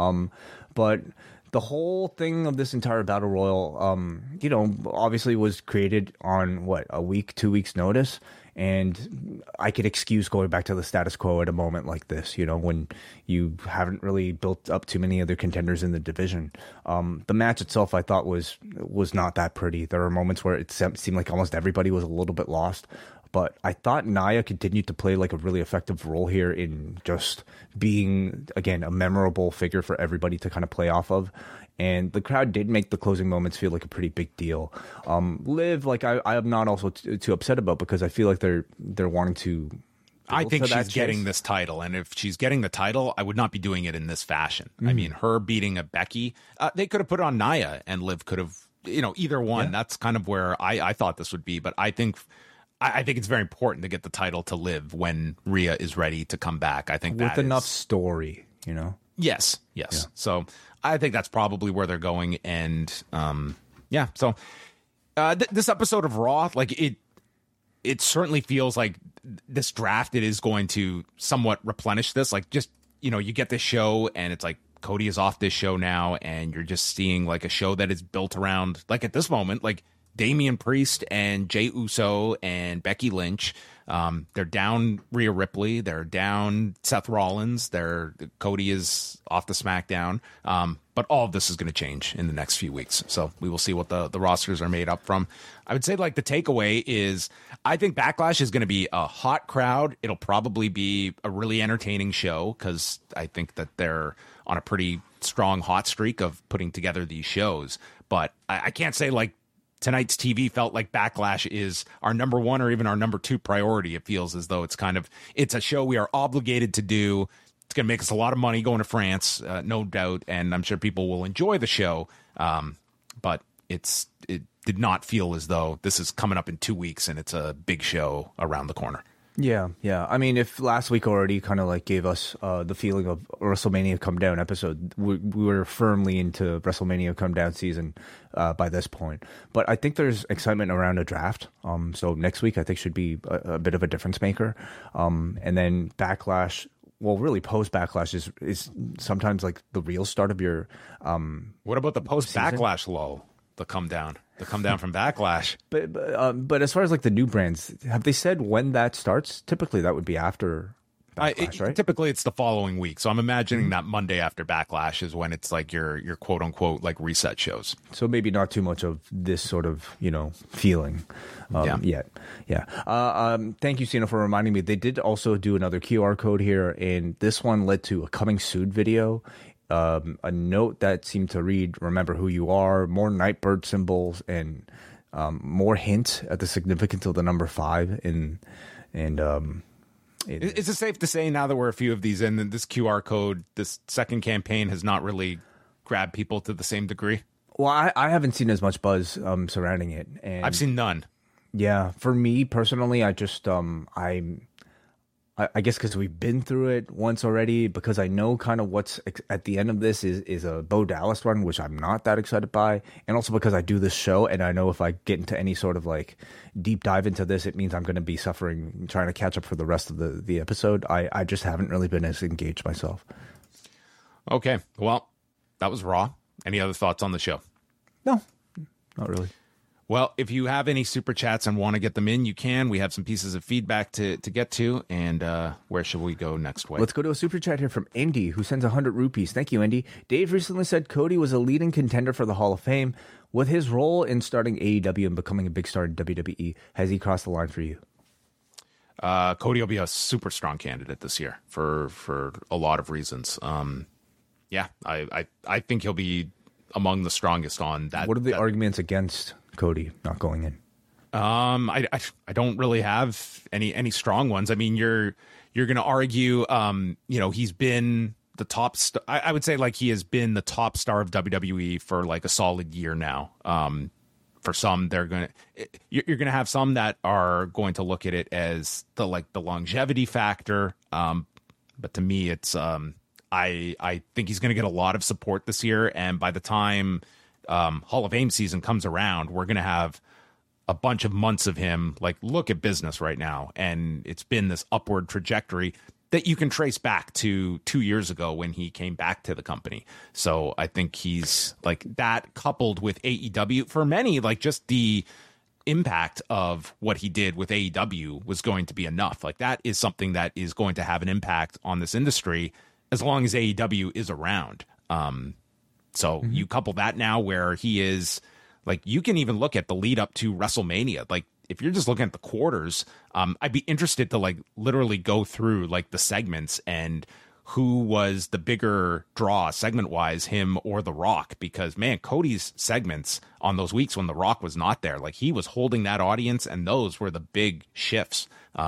But the whole thing of this entire battle royal, obviously was created on a week, 2 weeks notice. And I could excuse going back to the status quo at a moment like this, when you haven't really built up too many other contenders in the division. The match itself, I thought, was not that pretty. There were moments where it seemed like almost everybody was a little bit lost. But I thought Nia continued to play like a really effective role here in just being, again, a memorable figure for everybody to kind of play off of. And the crowd did make the closing moments feel like a pretty big deal. Liv, like I am not also too upset about, because I feel like they're wanting to, I build think to that she's getting chase. this title, and if she's getting the title, I would not be doing it in this fashion. I mean, her beating a Becky, they could have put it on Nia, and Liv could have, either one. Yeah. That's kind of where I thought this would be, but I think it's very important to get the title to Liv when Rhea is ready to come back. I think with that enough is- story, Yes. Yeah. So I think that's probably where they're going, and yeah. So this episode of Raw, like it certainly feels like this draft, it is going to somewhat replenish this. Like, just, you get this show and it's like Cody is off this show now, and you're just seeing like a show that is built around, like at this moment, like Damian Priest and Jey Uso and Becky Lynch. They're down Rhea Ripley. They're down Seth Rollins. Cody is off the SmackDown. But all of this is going to change in the next few weeks. So we will see what the rosters are made up from. I would say, like, the takeaway is I think Backlash is going to be a hot crowd. It'll probably be a really entertaining show because I think that they're on a pretty strong hot streak of putting together these shows. But I can't say, like, tonight's TV felt like Backlash is our number one or even our number two priority. It feels as though it's a show we are obligated to do. It's going to make us a lot of money going to France, no doubt, and I'm sure people will enjoy the show. But it did not feel as though this is coming up in 2 weeks and it's a big show around the corner. Yeah. I mean, if last week already kind of like gave us the feeling of WrestleMania Come Down episode, we were firmly into WrestleMania Come Down season by this point. But I think there's excitement around a draft. So next week I think should be a bit of a difference maker. And then Backlash. Well, really, post Backlash is sometimes like the real start of your. What about the post Backlash lull? The come down from Backlash. But as far as like the new brands, have they said when that starts? Typically, that would be after Backlash, right? Typically, it's the following week. So I'm imagining that Monday after Backlash is when it's like your quote unquote like reset shows. So maybe not too much of this sort of feeling yet. Yeah. Thank you, Cena, for reminding me. They did also do another QR code here, and this one led to a coming soon video. A note that seemed to read, "Remember who you are," more Nightbird symbols, and more hint at the significance of the number 5. Is it safe to say, now that we're a few of these in, that this QR code, this second campaign, has not really grabbed people to the same degree? Well, I haven't seen as much buzz surrounding it. And I've seen none. Yeah, for me personally, I just I guess because we've been through it once already, because I know kind of what's at the end of this is a Bo Dallas run, which I'm not that excited by, and also because I do this show and I know if I get into any sort of like deep dive into this, it means I'm going to be suffering trying to catch up for the rest of the episode. I just haven't really been as engaged myself. Okay, well, that was Raw. Any other thoughts on the show? No, not really. Well, if you have any super chats and want to get them in, you can. We have some pieces of feedback to get to. And where should we go next week? Let's go to a super chat here from Andy, who sends 100 rupees. Thank you, Andy. Dave recently said Cody was a leading contender for the Hall of Fame. With his role in starting AEW and becoming a big star in WWE, has he crossed the line for you? Cody will be a super strong candidate this year for a lot of reasons. Yeah, I think he'll be among the strongest on that. What are the arguments against Cody not going in? I don't really have any strong ones. I mean, you're going to argue, he's been the top. I would say like he has been the top star of WWE for like a solid year now. For some, you're going to have some that are going to look at it as the longevity factor. But to me, it's I think he's going to get a lot of support this year, and by the time Hall of Fame season comes around, we're going to have a bunch of months of him like look at business right now, and it's been this upward trajectory that you can trace back to 2 years ago when he came back to the company. So I think he's like that, coupled with AEW, for many, like just the impact of what he did with AEW was going to be enough. Like that is something that is going to have an impact on this industry as long as AEW is around. So you couple that now where he is, like, you can even look at the lead up to WrestleMania. Like, if you're just looking at the quarters, I'd be interested to like literally go through like the segments and who was the bigger draw segment wise, him or The Rock, because man, Cody's segments on those weeks when The Rock was not there, like he was holding that audience, and those were the big shifts.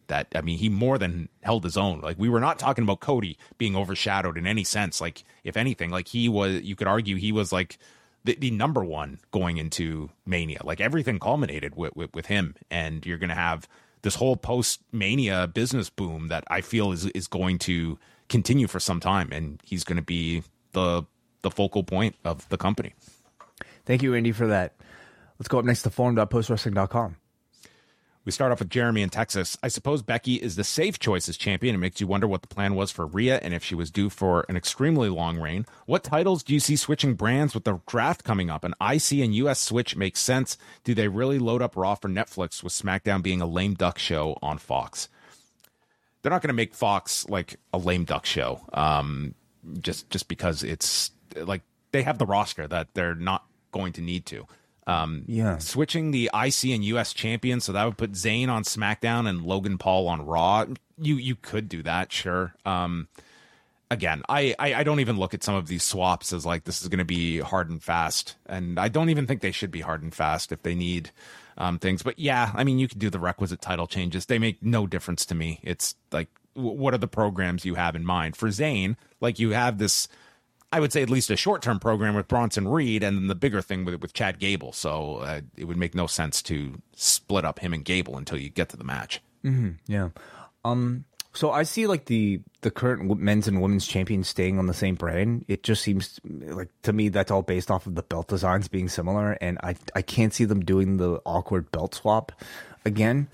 that, I mean, he more than held his own. Like, we were not talking about Cody being overshadowed in any sense. Like, if anything, like, he was, you could argue he was like the number one going into Mania. Like, everything culminated with him, and you're going to have this whole post-Mania business boom that I feel is going to continue for some time, and he's going to be the focal point of the company. Thank you, Andy, for that. Let's go up next to forum.postwrestling.com. We start off with Jeremy in Texas. I suppose Becky is the safe choice as champion. It makes you wonder what the plan was for Rhea and if she was due for an extremely long reign. What titles do you see switching brands with the draft coming up? An IC and US switch makes sense. Do they really load up Raw for Netflix with SmackDown being a lame duck show on Fox? They're not going to make Fox like a lame duck show just because it's like they have the roster that they're not going to need to. Switching the IC and US champion, so that would put Zayn on SmackDown and Logan Paul on Raw. You could do that, sure. Again, I don't even look at some of these swaps as like this is going to be hard and fast, and I don't even think they should be hard and fast if they need things. But yeah, I mean, you could do the requisite title changes. They make no difference to me. It's like, what are the programs you have in mind for Zayn? Like, you have this, I would say, at least a short-term program with Bronson Reed, and then the bigger thing with Chad Gable. So it would make no sense to split up him and Gable until you get to the match. Mm-hmm. Yeah. So I see like the current men's and women's champions staying on the same brand. It just seems like, to me, that's all based off of the belt designs being similar, and I can't see them doing the awkward belt swap again.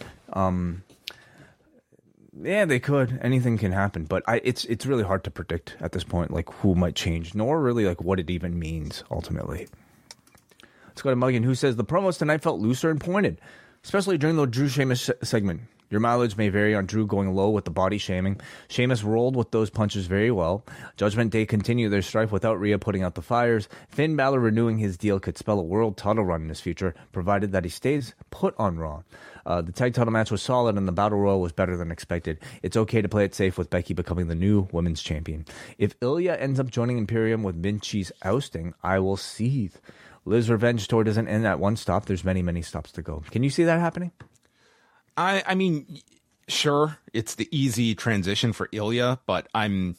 Yeah, they could. Anything can happen, but it's really hard to predict at this point, like who might change, nor really like what it even means ultimately. Let's go to Mulligan, who says the promos tonight felt looser and pointed, especially during the Drew Sheamus segment. Your mileage may vary on Drew going low with the body shaming. Sheamus rolled with those punches very well. Judgment Day continue their strife without Rhea putting out the fires. Finn Balor renewing his deal could spell a world title run in his future, provided that he stays put on Raw. The tag title match was solid, and the Battle Royal was better than expected. It's okay to play it safe with Becky becoming the new women's champion. If Ilya ends up joining Imperium with Vinci's ousting, I will seethe. Liv's revenge tour doesn't end at one stop. There's many, many stops to go. Can you see that happening? I mean, sure, it's the easy transition for Ilya, but I'm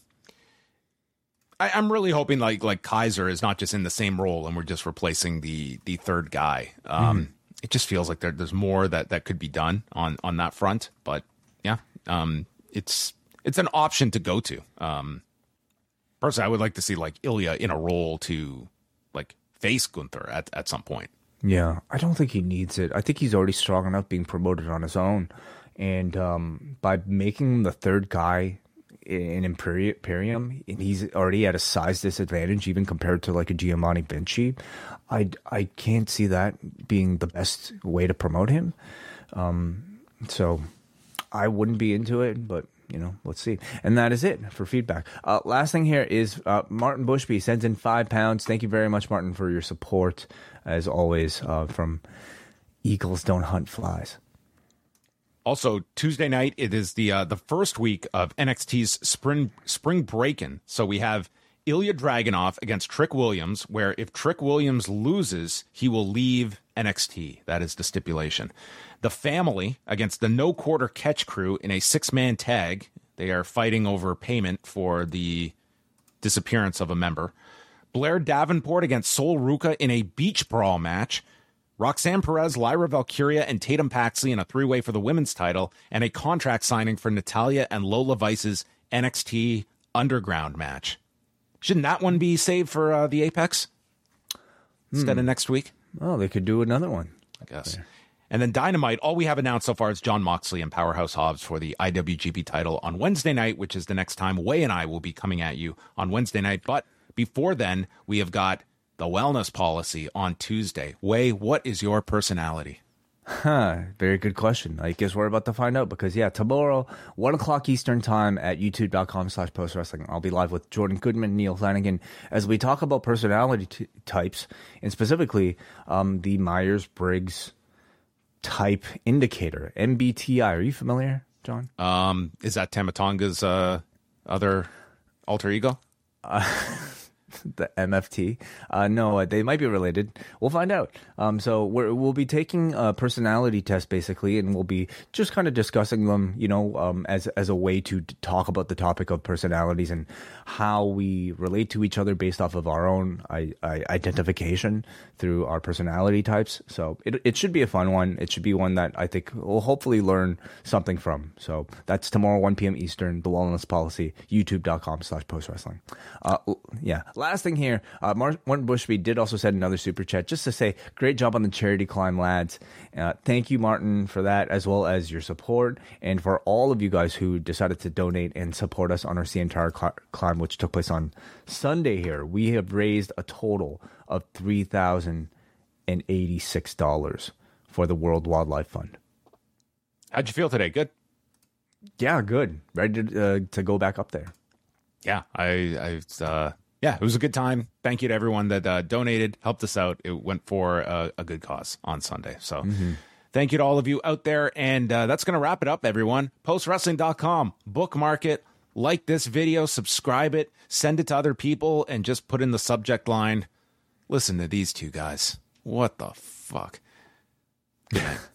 really hoping like Kaiser is not just in the same role and we're just replacing the third guy. It just feels like there's more that could be done on that front. But yeah, it's an option to go to. Personally, I would like to see like Ilya in a role to like face Gunther at some point. Yeah, I don't think he needs it. I think he's already strong enough being promoted on his own. And by making him the third guy in Imperium, and he's already at a size disadvantage even compared to like a Giovanni Vinci, I can't see that being the best way to promote him. So I wouldn't be into it, but let's see. And that is it for feedback. Last thing here is Martin Bushby sends in £5. Thank you very much, Martin, for your support, as always, from Eagles Don't Hunt Flies. Also, Tuesday night, it is the first week of NXT's Spring Break-In. So we have Ilya Dragunov against Trick Williams, where if Trick Williams loses, he will leave NXT. That is the stipulation. The Family against the No Quarter Catch Crew in a 6-man tag. They are fighting over payment for the disappearance of a member. Blair Davenport against Sol Ruca in a beach brawl match. Roxanne Perez, Lyra Valkyria, and Tatum Paxley in a 3-way for the women's title. And a contract signing for Natalya and Lola Vice's NXT Underground match. Shouldn't that one be saved for the Apex instead of next week? Oh, they could do another one, I guess. And then Dynamite, all we have announced so far is Jon Moxley and Powerhouse Hobbs for the IWGP title on Wednesday night, which is the next time Way and I will be coming at you on Wednesday night. But before then, we have got the Wellness Policy on Tuesday. Way, what is your personality? Very good question. I guess we're about to find out because, tomorrow, 1 o'clock Eastern time at youtube.com/postwrestling. I'll be live with Jordan Goodman, Neil Flanagan, as we talk about personality types, and specifically the Myers-Briggs type indicator, MBTI. Are you familiar, John? Is that Tamatonga's other alter ego? The MFT? No, they might be related. We'll find out. So we'll be taking a personality test basically, and we'll be just kind of discussing them, as a way to talk about the topic of personalities and how we relate to each other based off of our own identification through our personality types. So it should be a fun one. It should be one that I think we'll hopefully learn something from. So that's tomorrow, 1 p.m. Eastern, The Wellness Policy, youtube.com/postwrestling. Yeah. Last thing here, Martin Bushby did also send another super chat just to say, great job on the charity climb, lads. Thank you, Martin, for that, as well as your support, and for all of you guys who decided to donate and support us on our CNTR climb, which took place on Sunday here. We have raised a total of $3,086 for the World Wildlife Fund. How'd you feel today? Good? Yeah, good. Ready to go back up there. Yeah, yeah, it was a good time. Thank you to everyone that donated, helped us out. It went for a good cause on Sunday. So thank you to all of you out there. And that's going to wrap it up, everyone. Postwrestling.com, bookmark it, like this video, subscribe it, send it to other people, and just put in the subject line, listen to these two guys. What the fuck? Good night.